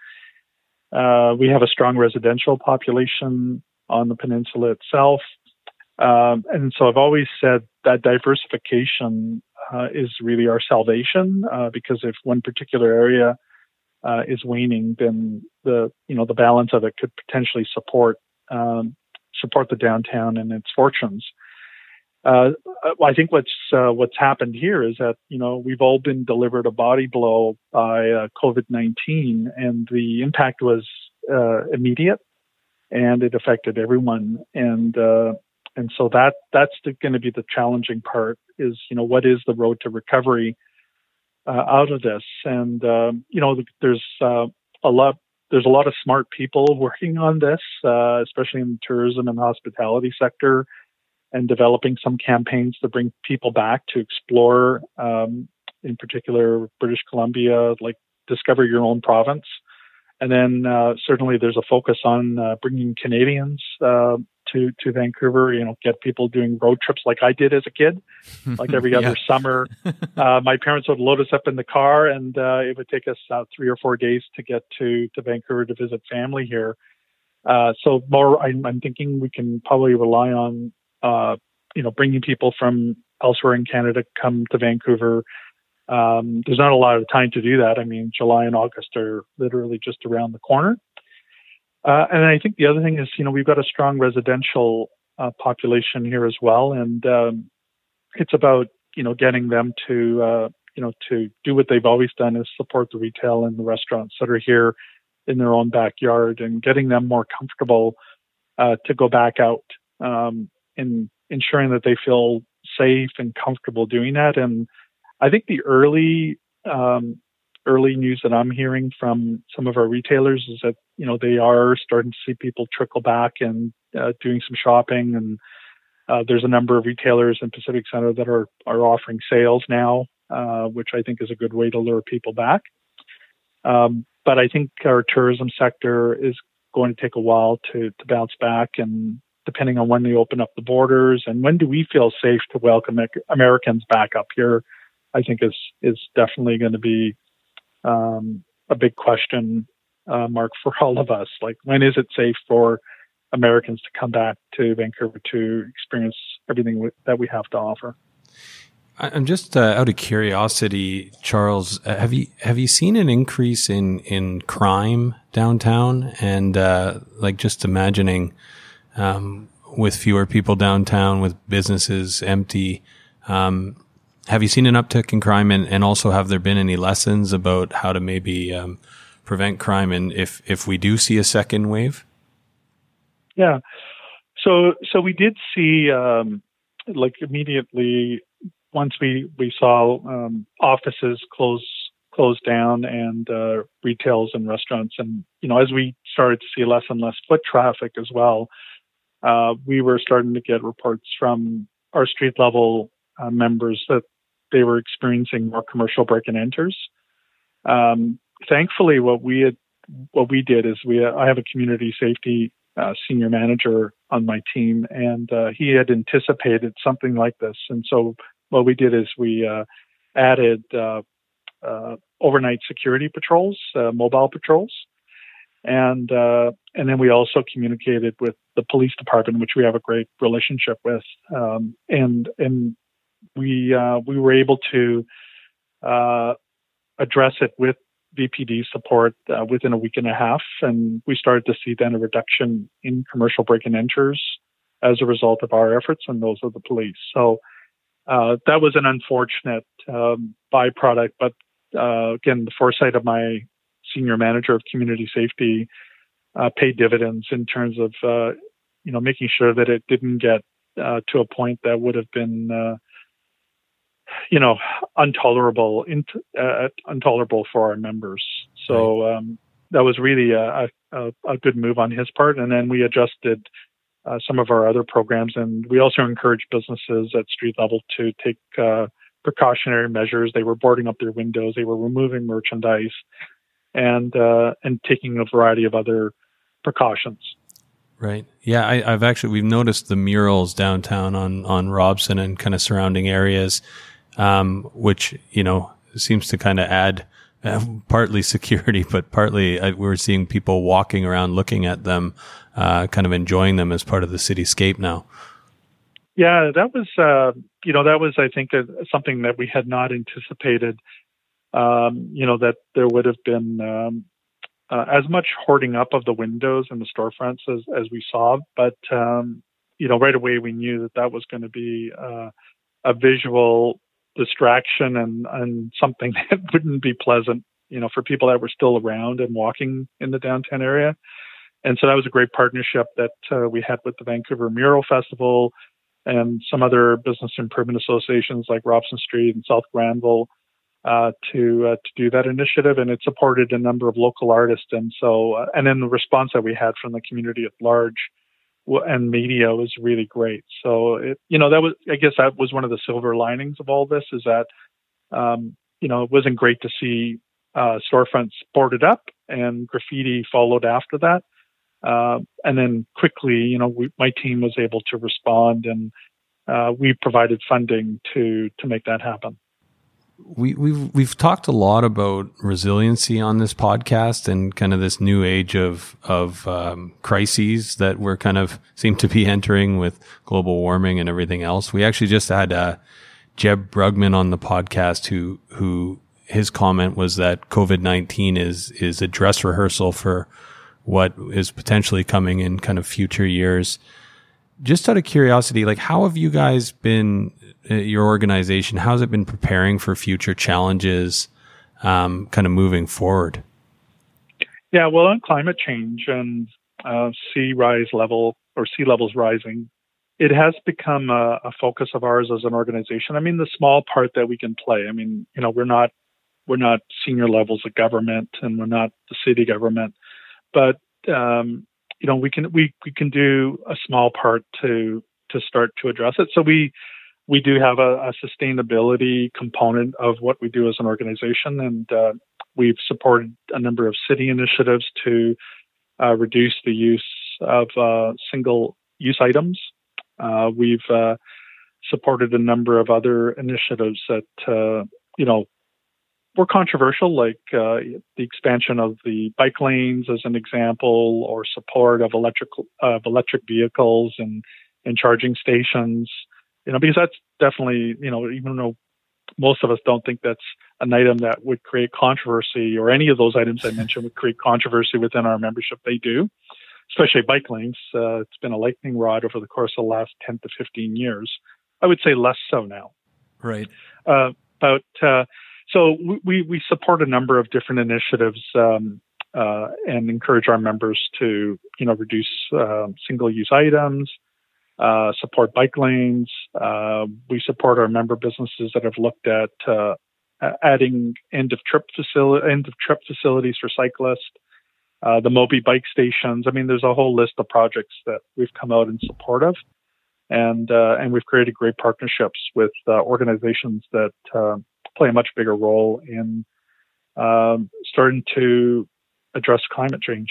Speaker 4: Uh, we have a strong residential population on the peninsula itself. Um, and so I've always said that diversification uh, is really our salvation, uh, because if one particular area uh, is waning, then the, you know, the balance of it could potentially support, um, support the downtown and its fortunes. Uh, I think what's uh, what's happened here is that, you know, we've all been delivered a body blow by uh, COVID nineteen, and the impact was uh, immediate, and it affected everyone. And uh, and so that that's going to be the challenging part. Is, you know, what is the road to recovery uh, out of this? And um, you know, there's uh, a lot there's a lot of smart people working on this, uh, especially in the tourism and hospitality sector, and developing some campaigns to bring people back to explore, um, in particular, British Columbia, like discover your own province. And then uh, certainly there's a focus on uh, bringing Canadians uh, to, to Vancouver, you know, get people doing road trips like I did as a kid. Like every other
Speaker 3: Yeah.
Speaker 4: summer, uh, my parents would load us up in the car, and uh, it would take us uh, three or four days to get to, to Vancouver to visit family here. Uh, so more, I'm, I'm thinking we can probably rely on Uh, you know, bringing people from elsewhere in Canada come to Vancouver. Um, there's not a lot of time to do that. I mean, July and August are literally just around the corner. Uh, and I think the other thing is, you know, we've got a strong residential uh, population here as well. And um, it's about, you know, getting them to, uh, you know, to do what they've always done, is support the retail and the restaurants that are here in their own backyard, and getting them more comfortable uh, to go back out. Um, and ensuring that they feel safe and comfortable doing that. And I think the early um, early news that I'm hearing from some of our retailers is that, you know, they are starting to see people trickle back and uh, doing some shopping. And uh, there's a number of retailers in Pacific Centre that are are offering sales now, uh, which I think is a good way to lure people back. Um, but I think our tourism sector is going to take a while to to bounce back, and depending on when they open up the borders and when do we feel safe to welcome Americans back up here, I think is is definitely going to be um, a big question uh, mark for all of us. Like, when is it safe for Americans to come back to Vancouver to experience everything w- that we have to offer?
Speaker 2: I'm just uh, out of curiosity, Charles. Uh, have you have you seen an increase in in crime downtown? And uh, like, just imagining, Um, with fewer people downtown, with businesses empty, um, have you seen an uptick in crime? And, and also, have there been any lessons about how to maybe um, prevent crime, and if if we do see a second wave?
Speaker 4: Yeah, so so we did see, um, like, immediately once we we saw um, offices close close down, and uh, retails and restaurants, and, you know, as we started to see less and less foot traffic as well. Uh, we were starting to get reports from our street level uh, members that they were experiencing more commercial break and enters. Um, thankfully, what we had, what we did is we, I have a community safety uh, senior manager on my team, and uh, he had anticipated something like this. And so what we did is we uh, added uh, uh, overnight security patrols, uh, mobile patrols. And uh, and then we also communicated with the police department, which we have a great relationship with, um, and and we uh, we were able to uh, address it with V P D support uh, within a week and a half, and we started to see then a reduction in commercial break and enters as a result of our efforts and those of the police. So uh, that was an unfortunate um, byproduct, but uh, again, the foresight of my senior manager of community safety uh, paid dividends in terms of uh, you know making sure that it didn't get uh, to a point that would have been uh, you know intolerable, uh, intolerable for our members. So um, that was really a, a, a good move on his part, and then we adjusted Uh, some of our other programs. And we also encourage businesses at street level to take uh, precautionary measures. They were boarding up their windows, they were removing merchandise, and uh, and taking a variety of other precautions.
Speaker 2: Right. Yeah, I, I've actually, we've noticed the murals downtown on, on Robson and kind of surrounding areas, um, which, you know, seems to kind of add uh, partly security, but partly uh, we're seeing people walking around looking at them, uh, kind of enjoying them as part of the cityscape now.
Speaker 4: Yeah, that was, uh, you know, that was, I think, uh, something that we had not anticipated, um, you know, that there would have been um, uh, as much hoarding up of the windows and the storefronts as, as we saw. But, um, you know, right away we knew that that was going to be uh, a visual distraction and, and something that wouldn't be pleasant, you know, for people that were still around and walking in the downtown area. And so that was a great partnership that uh, we had with the Vancouver Mural Festival and some other business improvement associations like Robson Street and South Granville uh, to uh, to do that initiative. And it supported a number of local artists. And so, uh, and then the response that we had from the community at large and media was really great. So, it, you know, that was, I guess that was one of the silver linings of all this, is that, um, you know, it wasn't great to see uh, storefronts boarded up and graffiti followed after that. Uh, and then quickly, you know, we, my team was able to respond, and uh, we provided funding to to make that happen.
Speaker 2: We, we've we've talked a lot about resiliency on this podcast and kind of this new age of of um, crises that we're kind of seem to be entering with global warming and everything else. We actually just had uh, Jeb Brugman on the podcast, who who his comment was that COVID nineteen is is a dress rehearsal for what is potentially coming in kind of future years. Just out of curiosity, like, how have you guys been, uh, your organization, how's it been preparing for future challenges, um, kind of moving forward?
Speaker 4: Yeah, well, on climate change and uh, sea rise level or sea levels rising, it has become a, a focus of ours as an organization. I mean, the small part that we can play. I mean, you know, we're not we're not senior levels of government, and we're not the city government. But um, you know, we can we, we can do a small part to to start to address it. So we we do have a, a sustainability component of what we do as an organization, and uh, we've supported a number of city initiatives to uh, reduce the use of uh, single-use items. Uh, we've uh, supported a number of other initiatives that uh, you know. were controversial, like uh, the expansion of the bike lanes as an example, or support of electric uh, electric vehicles and, and charging stations. You know, because that's definitely, you know, even though most of us don't think that's an item that would create controversy, or any of those items I mentioned would create controversy within our membership, they do, especially bike lanes. Uh, it's been a lightning rod over the course of the last ten to fifteen years. I would say less so now.
Speaker 3: Right.
Speaker 4: Uh, but uh, So we, we support a number of different initiatives um, uh, and encourage our members to, you know, reduce uh, single-use items, uh, support bike lanes. Uh, we support our member businesses that have looked at uh, adding end-of-trip facility, end-of-trip facilities for cyclists, uh, the Moby bike stations. I mean, there's a whole list of projects that we've come out in support of, and uh, and we've created great partnerships with uh, organizations that Uh, play a much bigger role in um, starting to address climate change.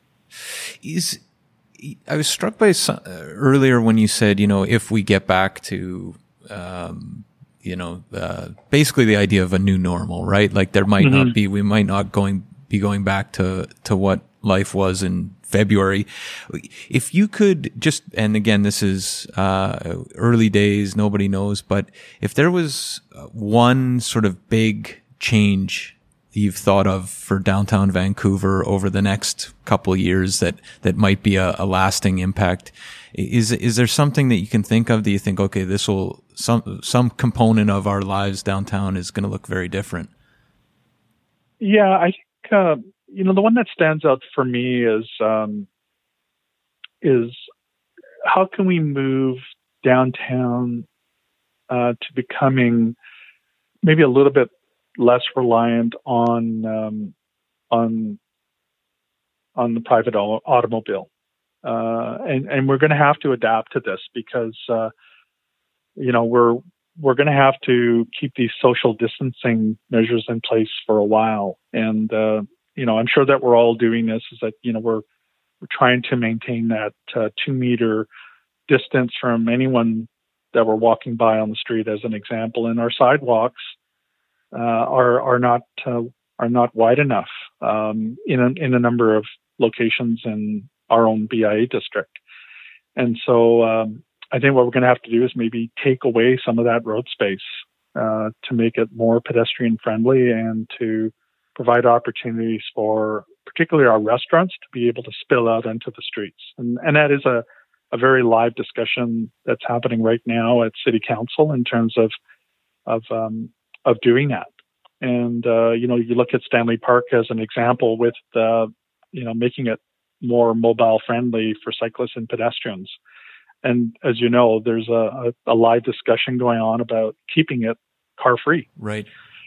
Speaker 3: Is I was struck by some, uh, earlier when you said, you know, if we get back to, um, you know, uh, basically the idea of a new normal, right? Like there might mm-hmm. not be, we might not going be going back to to what life was in February. If you could just, and again, this is uh, early days, nobody knows, but if there was one sort of big change you've thought of for downtown Vancouver over the next couple of years that, that might be a, a lasting impact? Is, is there something that you can think of that you think, okay, this will, some, some component of our lives downtown is going to look very different?
Speaker 4: Yeah, I think, uh, you know, the one that stands out for me is, um, is how can we move downtown uh, to becoming maybe a little bit less reliant on um, on on the private au- automobile, uh, and and we're going to have to adapt to this because uh, you know we're we're going to have to keep these social distancing measures in place for a while, and uh, you know I'm sure that we're all doing this. Is that you know we're we're trying to maintain that uh, two meter distance from anyone that we're walking by on the street, as an example, and our sidewalks uh, are are not uh, are not wide enough um, in a, in a number of locations in our own B I A district, and so um, I think what we're going to have to do is maybe take away some of that road space uh, to make it more pedestrian friendly and to provide opportunities for particularly our restaurants to be able to spill out into the streets, and and that is a a very live discussion that's happening right now at City Council in terms of of um, of doing that. And uh, you know, you look at Stanley Park as an example with uh, you know making it more mobile friendly for cyclists and pedestrians. And as you know, there's a, a, a live discussion going on about keeping it car free.
Speaker 3: Right.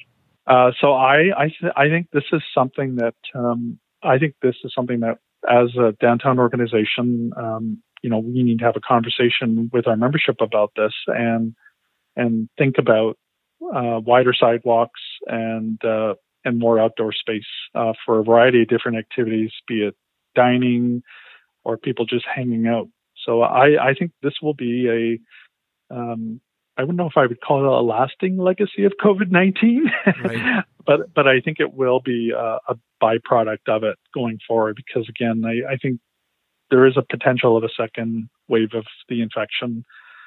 Speaker 4: Uh, so I I, th- I think this is something that um, I think this is something that as a downtown organization. Um, you know, we need to have a conversation with our membership about this and and think about uh, wider sidewalks and uh, and more outdoor space uh, for a variety of different activities, be it dining or people just hanging out. So I, I think this will be a, um, I wouldn't know if I would call it a lasting legacy of COVID nineteen, right. but but I think it will be a, a byproduct of it going forward because, again, I, I think there is a potential of a second wave of the infection.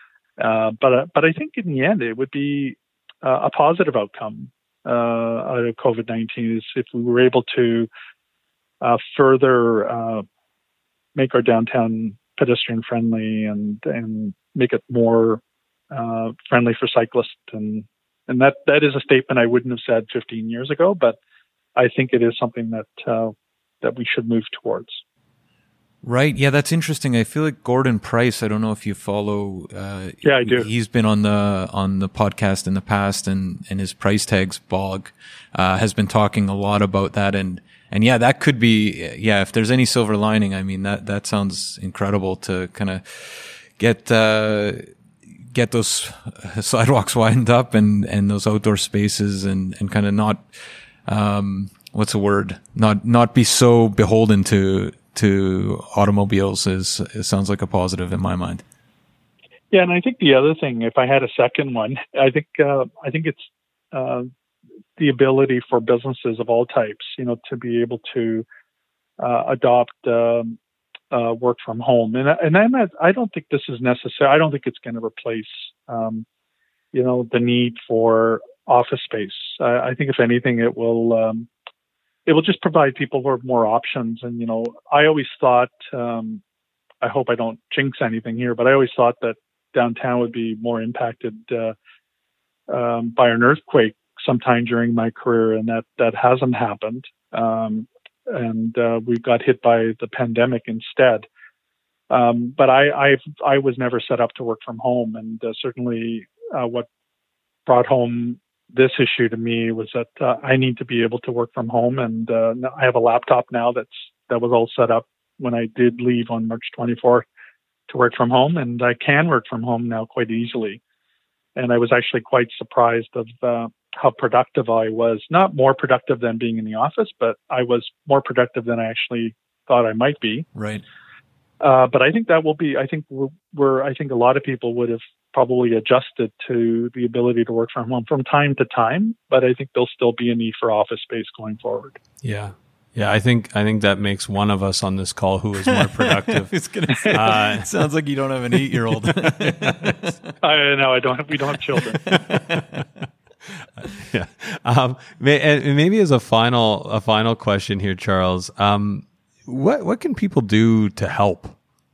Speaker 4: Uh, but, uh, but I think in the end, it would be uh, a positive outcome uh, out of COVID nineteen is if we were able to uh, further uh, make our downtown pedestrian friendly and, and make it more uh, friendly for cyclists. And, and that, that is a statement I wouldn't have said fifteen years ago, but I think it is something that, uh, that we should move towards.
Speaker 3: Right. Yeah, that's interesting. I feel like Gordon Price, I don't know if you follow. Uh,
Speaker 4: yeah, I do.
Speaker 3: He's been on the, on the podcast in the past and, and his Price Tags blog, uh, has been talking a lot about that. And, and yeah, that could be, yeah, if there's any silver lining, I mean, that, that sounds incredible to kind of get, uh, get those sidewalks widened up and, and those outdoor spaces and, and kind of not, um, what's the word? Not, not be so beholden to, to automobiles is, it sounds like a positive in my mind.
Speaker 4: Yeah. And I think the other thing, if I had a second one, I think, uh, I think it's, uh, the ability for businesses of all types, you know, to be able to, uh, adopt, um, uh, work from home. And, and I'm not, I don't think this is necessary. I don't think it's going to replace, um, you know, the need for office space. I, I think if anything, it will, um, it will just provide people with more options. And, you know, I always thought, um, I hope I don't jinx anything here, but I always thought that downtown would be more impacted, uh, um, by an earthquake sometime during my career. And that, that hasn't happened. Um, and, uh, we got hit by the pandemic instead. Um, but I, I've, I was never set up to work from home. And uh, certainly, uh, what brought home this issue to me was that uh, I need to be able to work from home, and uh, I have a laptop now that's that was all set up when I did leave on March twenty-fourth to work from home, and I can work from home now quite easily. And I was actually quite surprised of uh, how productive I was. Not more productive than being in the office, but I was more productive than I actually thought I might be.
Speaker 3: Right.
Speaker 4: Uh, but I think that will be. I think we're, we're. I think a lot of people would have probably adjusted to the ability to work from home from time to time, but I think there'll still be a need for office space going forward.
Speaker 2: Yeah. Yeah, I think I think that makes one of us on this call who is more productive.
Speaker 3: It's gonna say, uh, it sounds like you don't have an eight-year-old.
Speaker 4: I know I don't have, we don't have children.
Speaker 2: yeah. Um, may, and maybe as a final a final question here, Charles, um, what what can people do to help?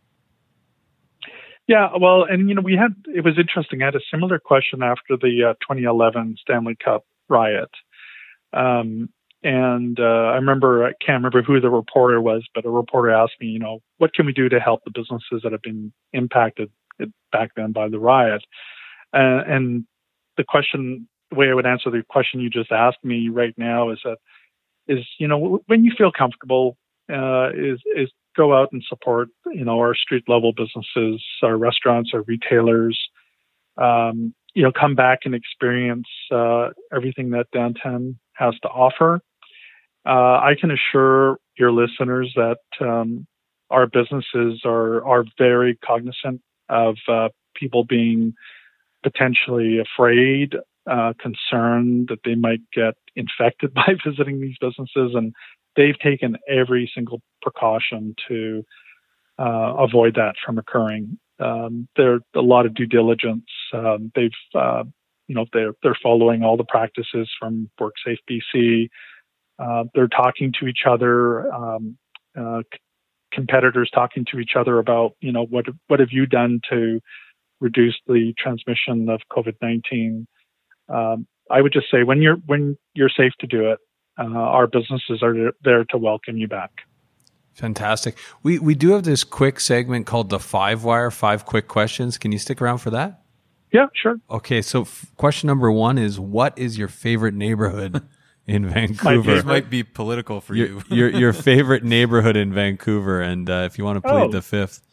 Speaker 4: Yeah, well, and you know, we had it was interesting. I had a similar question after the uh, twenty eleven Stanley Cup riot, um, and uh, I remember I can't remember who the reporter was, but a reporter asked me, you know, what can we do to help the businesses that have been impacted back then by the riot? Uh, and the question, the way I would answer the question you just asked me right now is that is you know when you feel comfortable, uh, is is go out and support, you know, our street level businesses, our restaurants, our retailers, um, you know, come back and experience uh, everything that downtown has to offer. Uh, I can assure your listeners that um, our businesses are, are very cognizant of uh, people being potentially afraid, uh, concerned that they might get infected by visiting these businesses, and they've taken every single precaution to uh, avoid that from occurring. Um, there's a lot of due diligence. Um, they've, uh, you know, they're they're following all the practices from WorkSafe B C. Uh, they're talking to each other. Um, uh, c- competitors talking to each other about, you know, what what have you done to reduce the transmission of COVID nineteen? Um, I would just say when you're when you're safe to do it, Uh, our businesses are there to welcome you back.
Speaker 2: Fantastic. We we do have this quick segment called the Five Wire, five quick questions. Can you stick around for that?
Speaker 4: Yeah, sure.
Speaker 2: Okay, so f- question number one is, what is your favorite neighborhood in Vancouver?
Speaker 3: This might be political for
Speaker 2: your,
Speaker 3: you.
Speaker 2: your your favorite neighborhood in Vancouver, and uh, if you want to plead
Speaker 4: Oh.
Speaker 2: the fifth.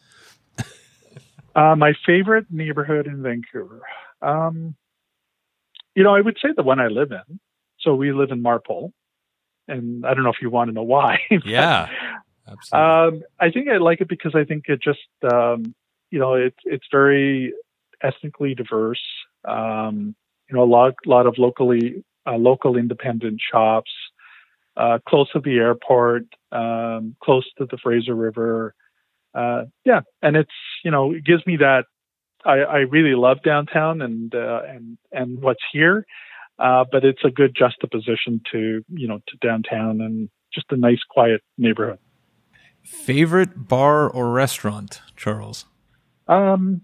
Speaker 4: Uh, my favorite neighborhood in Vancouver. Um, you know, I would say the one I live in. So we live in Marpole. And I don't know if you want to know why. but,
Speaker 2: Yeah, absolutely.
Speaker 4: Um, I think I like it because I think it just, um, you know, it's it's very ethnically diverse. Um, you know, a lot lot of locally uh, local independent shops, uh, close to the airport, um, close to the Fraser River. Uh, yeah, and it's you know it gives me that. I, I really love downtown and uh, and and what's here. Uh, but it's a good juxtaposition to, you know, to downtown and just a nice, quiet neighborhood.
Speaker 3: Favorite bar or restaurant, Charles?
Speaker 4: Um,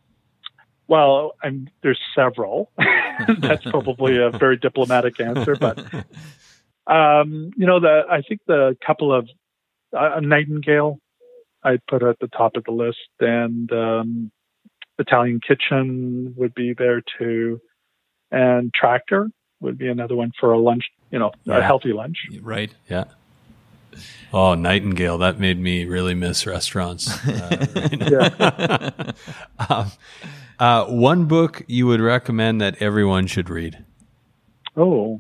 Speaker 4: well, I'm, there's several. That's probably a very diplomatic answer, but um, you know, the I think the couple of uh, Nightingale I'd put at the top of the list, and um, Italian Kitchen would be there too. And Tractor would be another one for a lunch, you know,
Speaker 2: Yeah.
Speaker 4: a healthy lunch.
Speaker 3: Right.
Speaker 2: Yeah. Oh, Nightingale. That made me really miss restaurants. Uh, right now.
Speaker 4: Yeah.
Speaker 2: um, uh, one book you would recommend that everyone should read?
Speaker 4: Oh.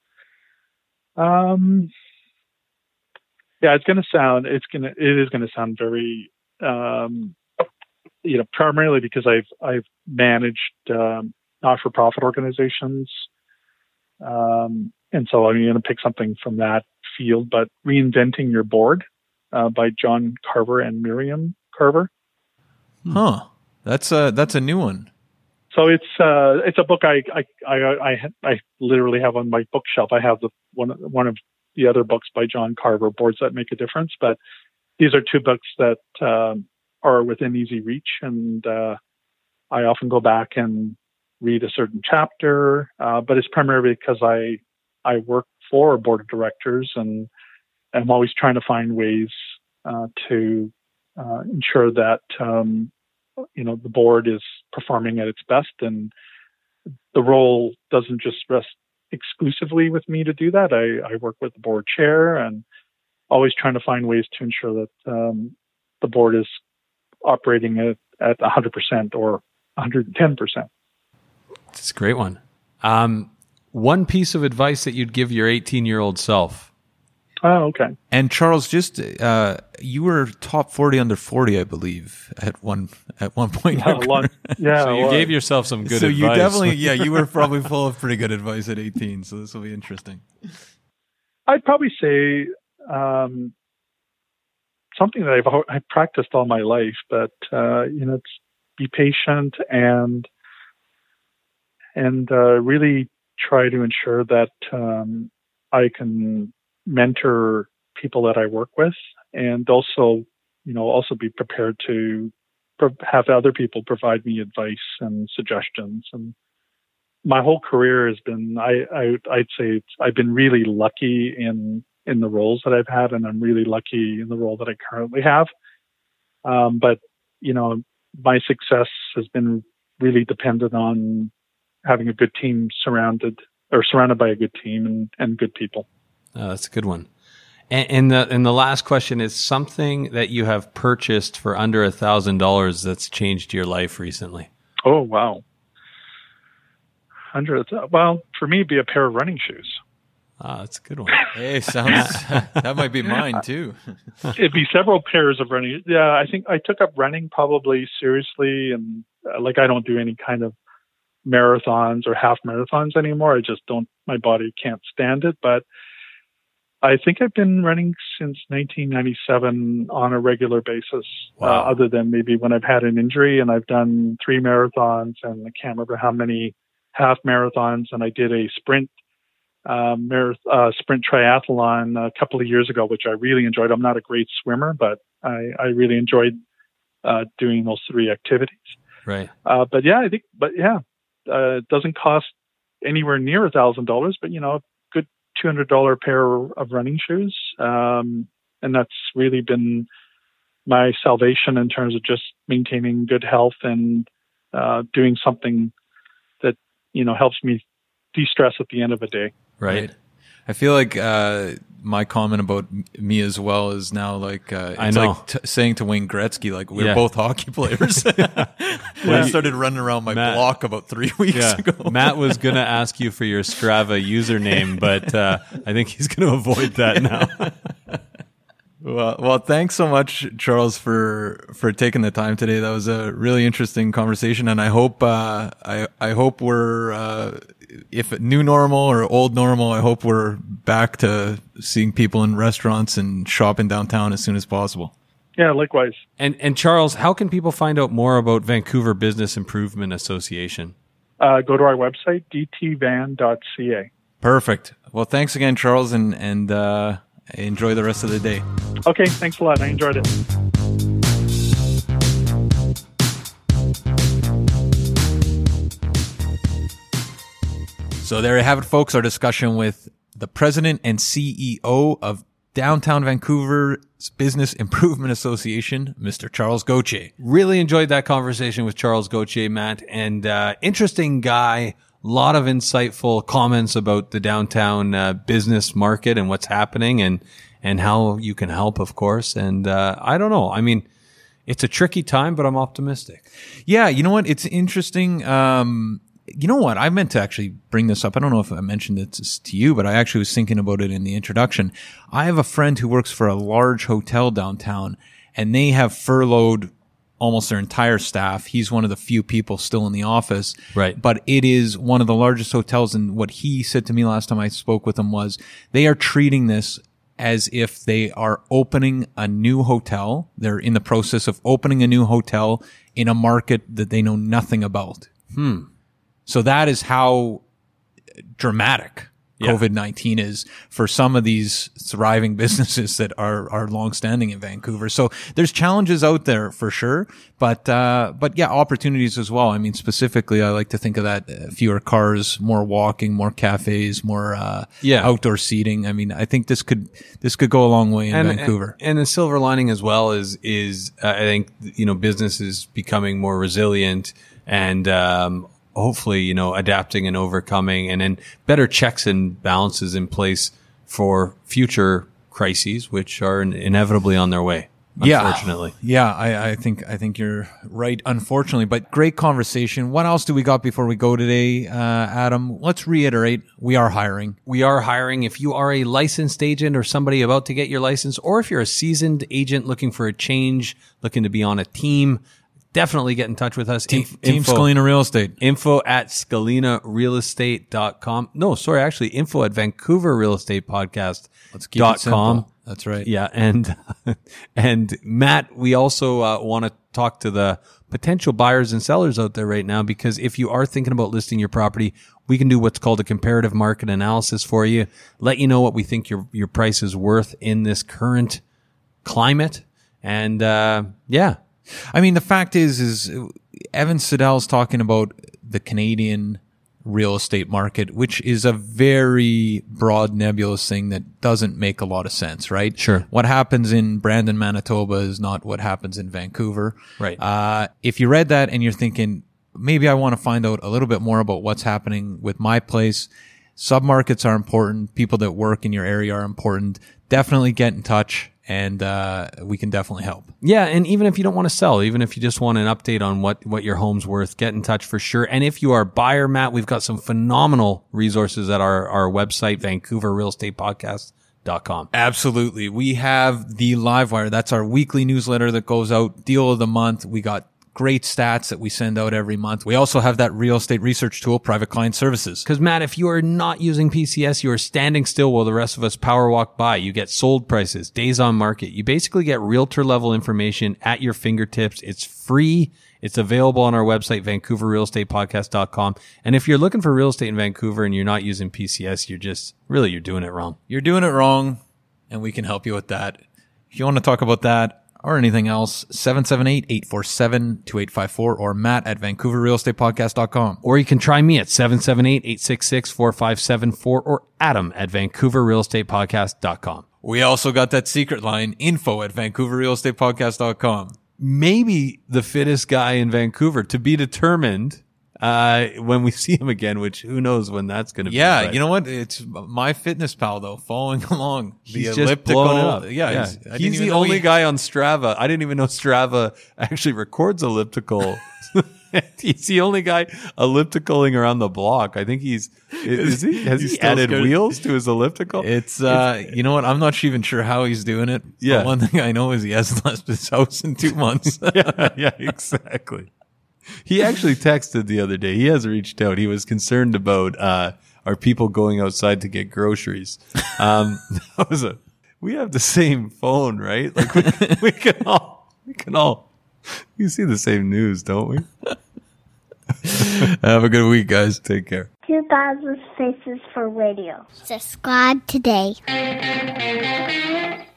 Speaker 4: Um, yeah, it's going to sound, it's going to, it is going to sound very, um, you know, primarily because I've, I've managed, um, not-for-profit organizations. Um, and so I'm going to pick something from that field, but Reinventing Your Board uh, by John Carver and Miriam Carver.
Speaker 3: Huh. That's a, that's a new one.
Speaker 4: So it's uh, it's a book I I, I I I literally have on my bookshelf. I have the one one of the other books by John Carver, Boards That Make a Difference. But these are two books that um, are within easy reach, and uh, I often go back and read a certain chapter, uh, but it's primarily because I I work for a board of directors, and I'm always trying to find ways uh, to uh, ensure that um, you know the board is performing at its best, and the role doesn't just rest exclusively with me to do that. I, I work with the board chair, and always trying to find ways to ensure that um, the board is operating at at one hundred percent or one hundred ten percent.
Speaker 2: It's a great one. Um, one piece of advice that you'd give your eighteen-year-old self?
Speaker 4: Oh, okay.
Speaker 3: And Charles, just uh, you were top forty under forty, I believe, at one at one point.
Speaker 4: Yeah, a lot, yeah
Speaker 2: So you
Speaker 4: well,
Speaker 2: gave yourself some good
Speaker 3: so
Speaker 2: advice.
Speaker 3: you definitely, yeah, you were probably full of pretty good advice at eighteen. So this will be interesting.
Speaker 4: I'd probably say um, something that I've I've practiced all my life, but uh, you know, it's be patient and and uh, really try to ensure that um, I can mentor people that I work with, and also, you know, also be prepared to pro- have other people provide me advice and suggestions. And my whole career has been, I, I I'd say it's, I've been really lucky in in the roles that I've had, and I'm really lucky in the role that I currently have. Um, but you know, my success has been really dependent on having a good team surrounded or surrounded by a good team and, and good people.
Speaker 2: Oh, that's a good one. And, and the and the last question is something that you have purchased for under a thousand dollars that's changed your life recently.
Speaker 4: Oh wow! Hundreds. Well, for me, it'd be a pair of running shoes.
Speaker 2: Ah, that's a good one.
Speaker 3: Hey, sounds that might be mine too.
Speaker 4: It'd be several pairs of running. Yeah, I think I took up running probably seriously, and uh, like I don't do any kind of marathons or half marathons anymore. I just don't. My body can't stand it. But I think I've been running since nineteen ninety-seven on a regular basis.
Speaker 2: Wow.
Speaker 4: Uh, other than maybe when I've had an injury, and I've done three marathons, and I can't remember how many half marathons, and I did a sprint. Um, marath- uh, sprint triathlon a couple of years ago, which I really enjoyed. I'm not a great swimmer, but I, I really enjoyed uh, doing those three activities.
Speaker 2: Right.
Speaker 4: Uh, but yeah, I think, but yeah, uh, it doesn't cost anywhere near a thousand dollars, but you know, a good two hundred dollars pair of running shoes. Um, and that's really been my salvation in terms of just maintaining good health and uh, doing something that, you know, helps me de-stress at the end of the day.
Speaker 2: Right.
Speaker 3: Right. I feel like uh, my comment about m- me as well is now like uh, it's
Speaker 2: I know.
Speaker 3: like t- saying to Wayne Gretzky, like we're
Speaker 2: Yeah.
Speaker 3: both hockey players. When I started running around my
Speaker 2: Matt-
Speaker 3: block about three weeks
Speaker 2: Yeah.
Speaker 3: ago.
Speaker 2: Matt was going to ask you for your Strava username, but uh, I think he's going to avoid that now.
Speaker 3: Well, well, thanks so much, Charles, for for taking the time today. That was a really interesting conversation, and I hope uh, I I hope we're uh, if new normal or old normal. I hope we're back to seeing people in restaurants and shopping downtown as soon as possible.
Speaker 4: Yeah, likewise.
Speaker 2: And and Charles, how can people find out more about Vancouver Business Improvement Association?
Speaker 4: Uh, go to our website, d t van dot c a.
Speaker 3: Perfect. Well, thanks again, Charles, and and uh, enjoy the rest of the day.
Speaker 4: Okay, thanks a lot. I enjoyed it.
Speaker 3: So there you have it, folks, our discussion with the president and C E O of Downtown Vancouver's Business Improvement Association, Mister Charles Gauthier.
Speaker 2: Really enjoyed that conversation with Charles Gauthier, Matt, and uh, interesting guy. A lot of insightful comments about the downtown uh, business market and what's happening and and how you can help, of course. And uh, I don't know. I mean, it's a tricky time, but I'm optimistic.
Speaker 3: Yeah, you know what? It's interesting. Um, you know what? I meant to actually bring this up. I don't know if I mentioned it to you, but I actually was thinking about it in the introduction. I have a friend who works for a large hotel downtown, and they have furloughed almost their entire staff. He's one of the few people still in the office.
Speaker 2: Right.
Speaker 3: But it is one of the largest hotels. And what he said to me last time I spoke with him was they are treating this as if they are opening a new hotel. They're in the process of opening a new hotel in a market that they know nothing about.
Speaker 2: Hmm.
Speaker 3: So that is how dramatic
Speaker 2: Yeah.
Speaker 3: COVID nineteen is for some of these thriving businesses that are, are longstanding in Vancouver. So there's challenges out there for sure, but, uh, but yeah, opportunities as well. I mean, specifically, I like to think of that uh, fewer cars, more walking, more cafes, more, uh,
Speaker 2: Yeah.
Speaker 3: outdoor seating. I mean, I think this could, this could go a long way in
Speaker 2: and,
Speaker 3: Vancouver.
Speaker 2: And, and the silver lining as well is, is uh, I think, you know, business is becoming more resilient and, um, hopefully, you know, adapting and overcoming and then better checks and balances in place for future crises, which are inevitably on their way. Unfortunately.
Speaker 3: Yeah. Yeah. I, I think, I think you're right. Unfortunately, but great conversation. What else do we got before we go today? Uh, Adam, let's reiterate. We are hiring.
Speaker 2: We are hiring. If you are a licensed agent or somebody about to get your license, or if you're a seasoned agent looking for a change, looking to be on a team, definitely get in touch with us.
Speaker 3: Team,
Speaker 2: Inf-
Speaker 3: Team
Speaker 2: info,
Speaker 3: Scalina Real Estate.
Speaker 2: info at scalina real estate dot com. No, sorry, actually, info at Vancouver Real Estate Podcast.
Speaker 3: Let's keep it simple. That's right.
Speaker 2: Yeah. And, and Matt, we also uh, want to talk to the potential buyers and sellers out there right now, because if you are thinking about listing your property, we can do what's called a comparative market analysis for you, let you know what we think your, your price is worth in this current climate. And, uh, yeah.
Speaker 3: I mean, the fact is, is Evan Siddell's talking about the Canadian real estate market, which is a very broad, nebulous thing that doesn't make a lot of sense, right?
Speaker 2: Sure.
Speaker 3: What happens in Brandon, Manitoba is not what happens in Vancouver.
Speaker 2: Right.
Speaker 3: Uh, if you read that and you're thinking, maybe I want to find out a little bit more about what's happening with my place, submarkets are important. People that work in your area are important. Definitely get in touch. And uh, we can definitely help.
Speaker 2: Yeah, and even if you don't want to sell, even if you just want an update on what, what your home's worth, get in touch for sure. And if you are a buyer, Matt, we've got some phenomenal resources at our, our website, Vancouver Real Estate Podcast dot com.
Speaker 3: Absolutely. We have the Livewire. That's our weekly newsletter that goes out, deal of the month. We got great stats that we send out every month. We also have that real estate research tool, Private Client Services.
Speaker 2: Because, Matt, if you are not using P C S, you are standing still while the rest of us power walk by. You get sold prices, days on market. You basically get realtor level information at your fingertips. It's free. It's available on our website, Vancouver Real Estate Podcast dot com. And if you're looking for real estate in Vancouver and you're not using P C S, you're just, really, you're doing it wrong.
Speaker 3: You're doing it wrong, and we can help you with that. If you want to talk about that or anything else, seven seven eight, eight four seven, two eight five four or Matt at Vancouver Real Estate Podcast dot com.
Speaker 2: Or you can try me at seven seven eight, eight six six, four five seven four or Adam at Vancouver Real Estate Podcast dot com.
Speaker 3: We also got that secret line, info at Vancouver Real Estate Podcast dot com.
Speaker 2: Maybe the fittest guy in Vancouver, to be determined uh, when we see him again, which who knows when that's going to
Speaker 3: Yeah,
Speaker 2: be. Yeah,
Speaker 3: you know what? It's my fitness pal, though, following along.
Speaker 2: He's
Speaker 3: the
Speaker 2: just
Speaker 3: elliptical.
Speaker 2: blowing it up.
Speaker 3: Yeah,
Speaker 2: yeah.
Speaker 3: He's, I didn't
Speaker 2: he's
Speaker 3: even
Speaker 2: the
Speaker 3: know
Speaker 2: only
Speaker 3: he-
Speaker 2: guy on Strava. I didn't even know Strava actually records elliptical. He's the only guy ellipticaling around the block. I think he's, is he, has
Speaker 3: He's
Speaker 2: he
Speaker 3: still
Speaker 2: added
Speaker 3: scared.
Speaker 2: wheels to his elliptical?
Speaker 3: It's, uh, you know what? I'm not even sure how he's doing it.
Speaker 2: Yeah.
Speaker 3: But one thing I know is he hasn't left his house in two months.
Speaker 2: yeah, yeah, exactly. He actually texted the other day. He has reached out. He was concerned about, uh, are people going outside to get groceries? Um, that was a, we have the same phone, right? Like we, we can all, we can all, we see the same news, don't we?
Speaker 3: Have a good week, guys.
Speaker 2: Take care.
Speaker 1: two thousand Faces for Radio. Subscribe today.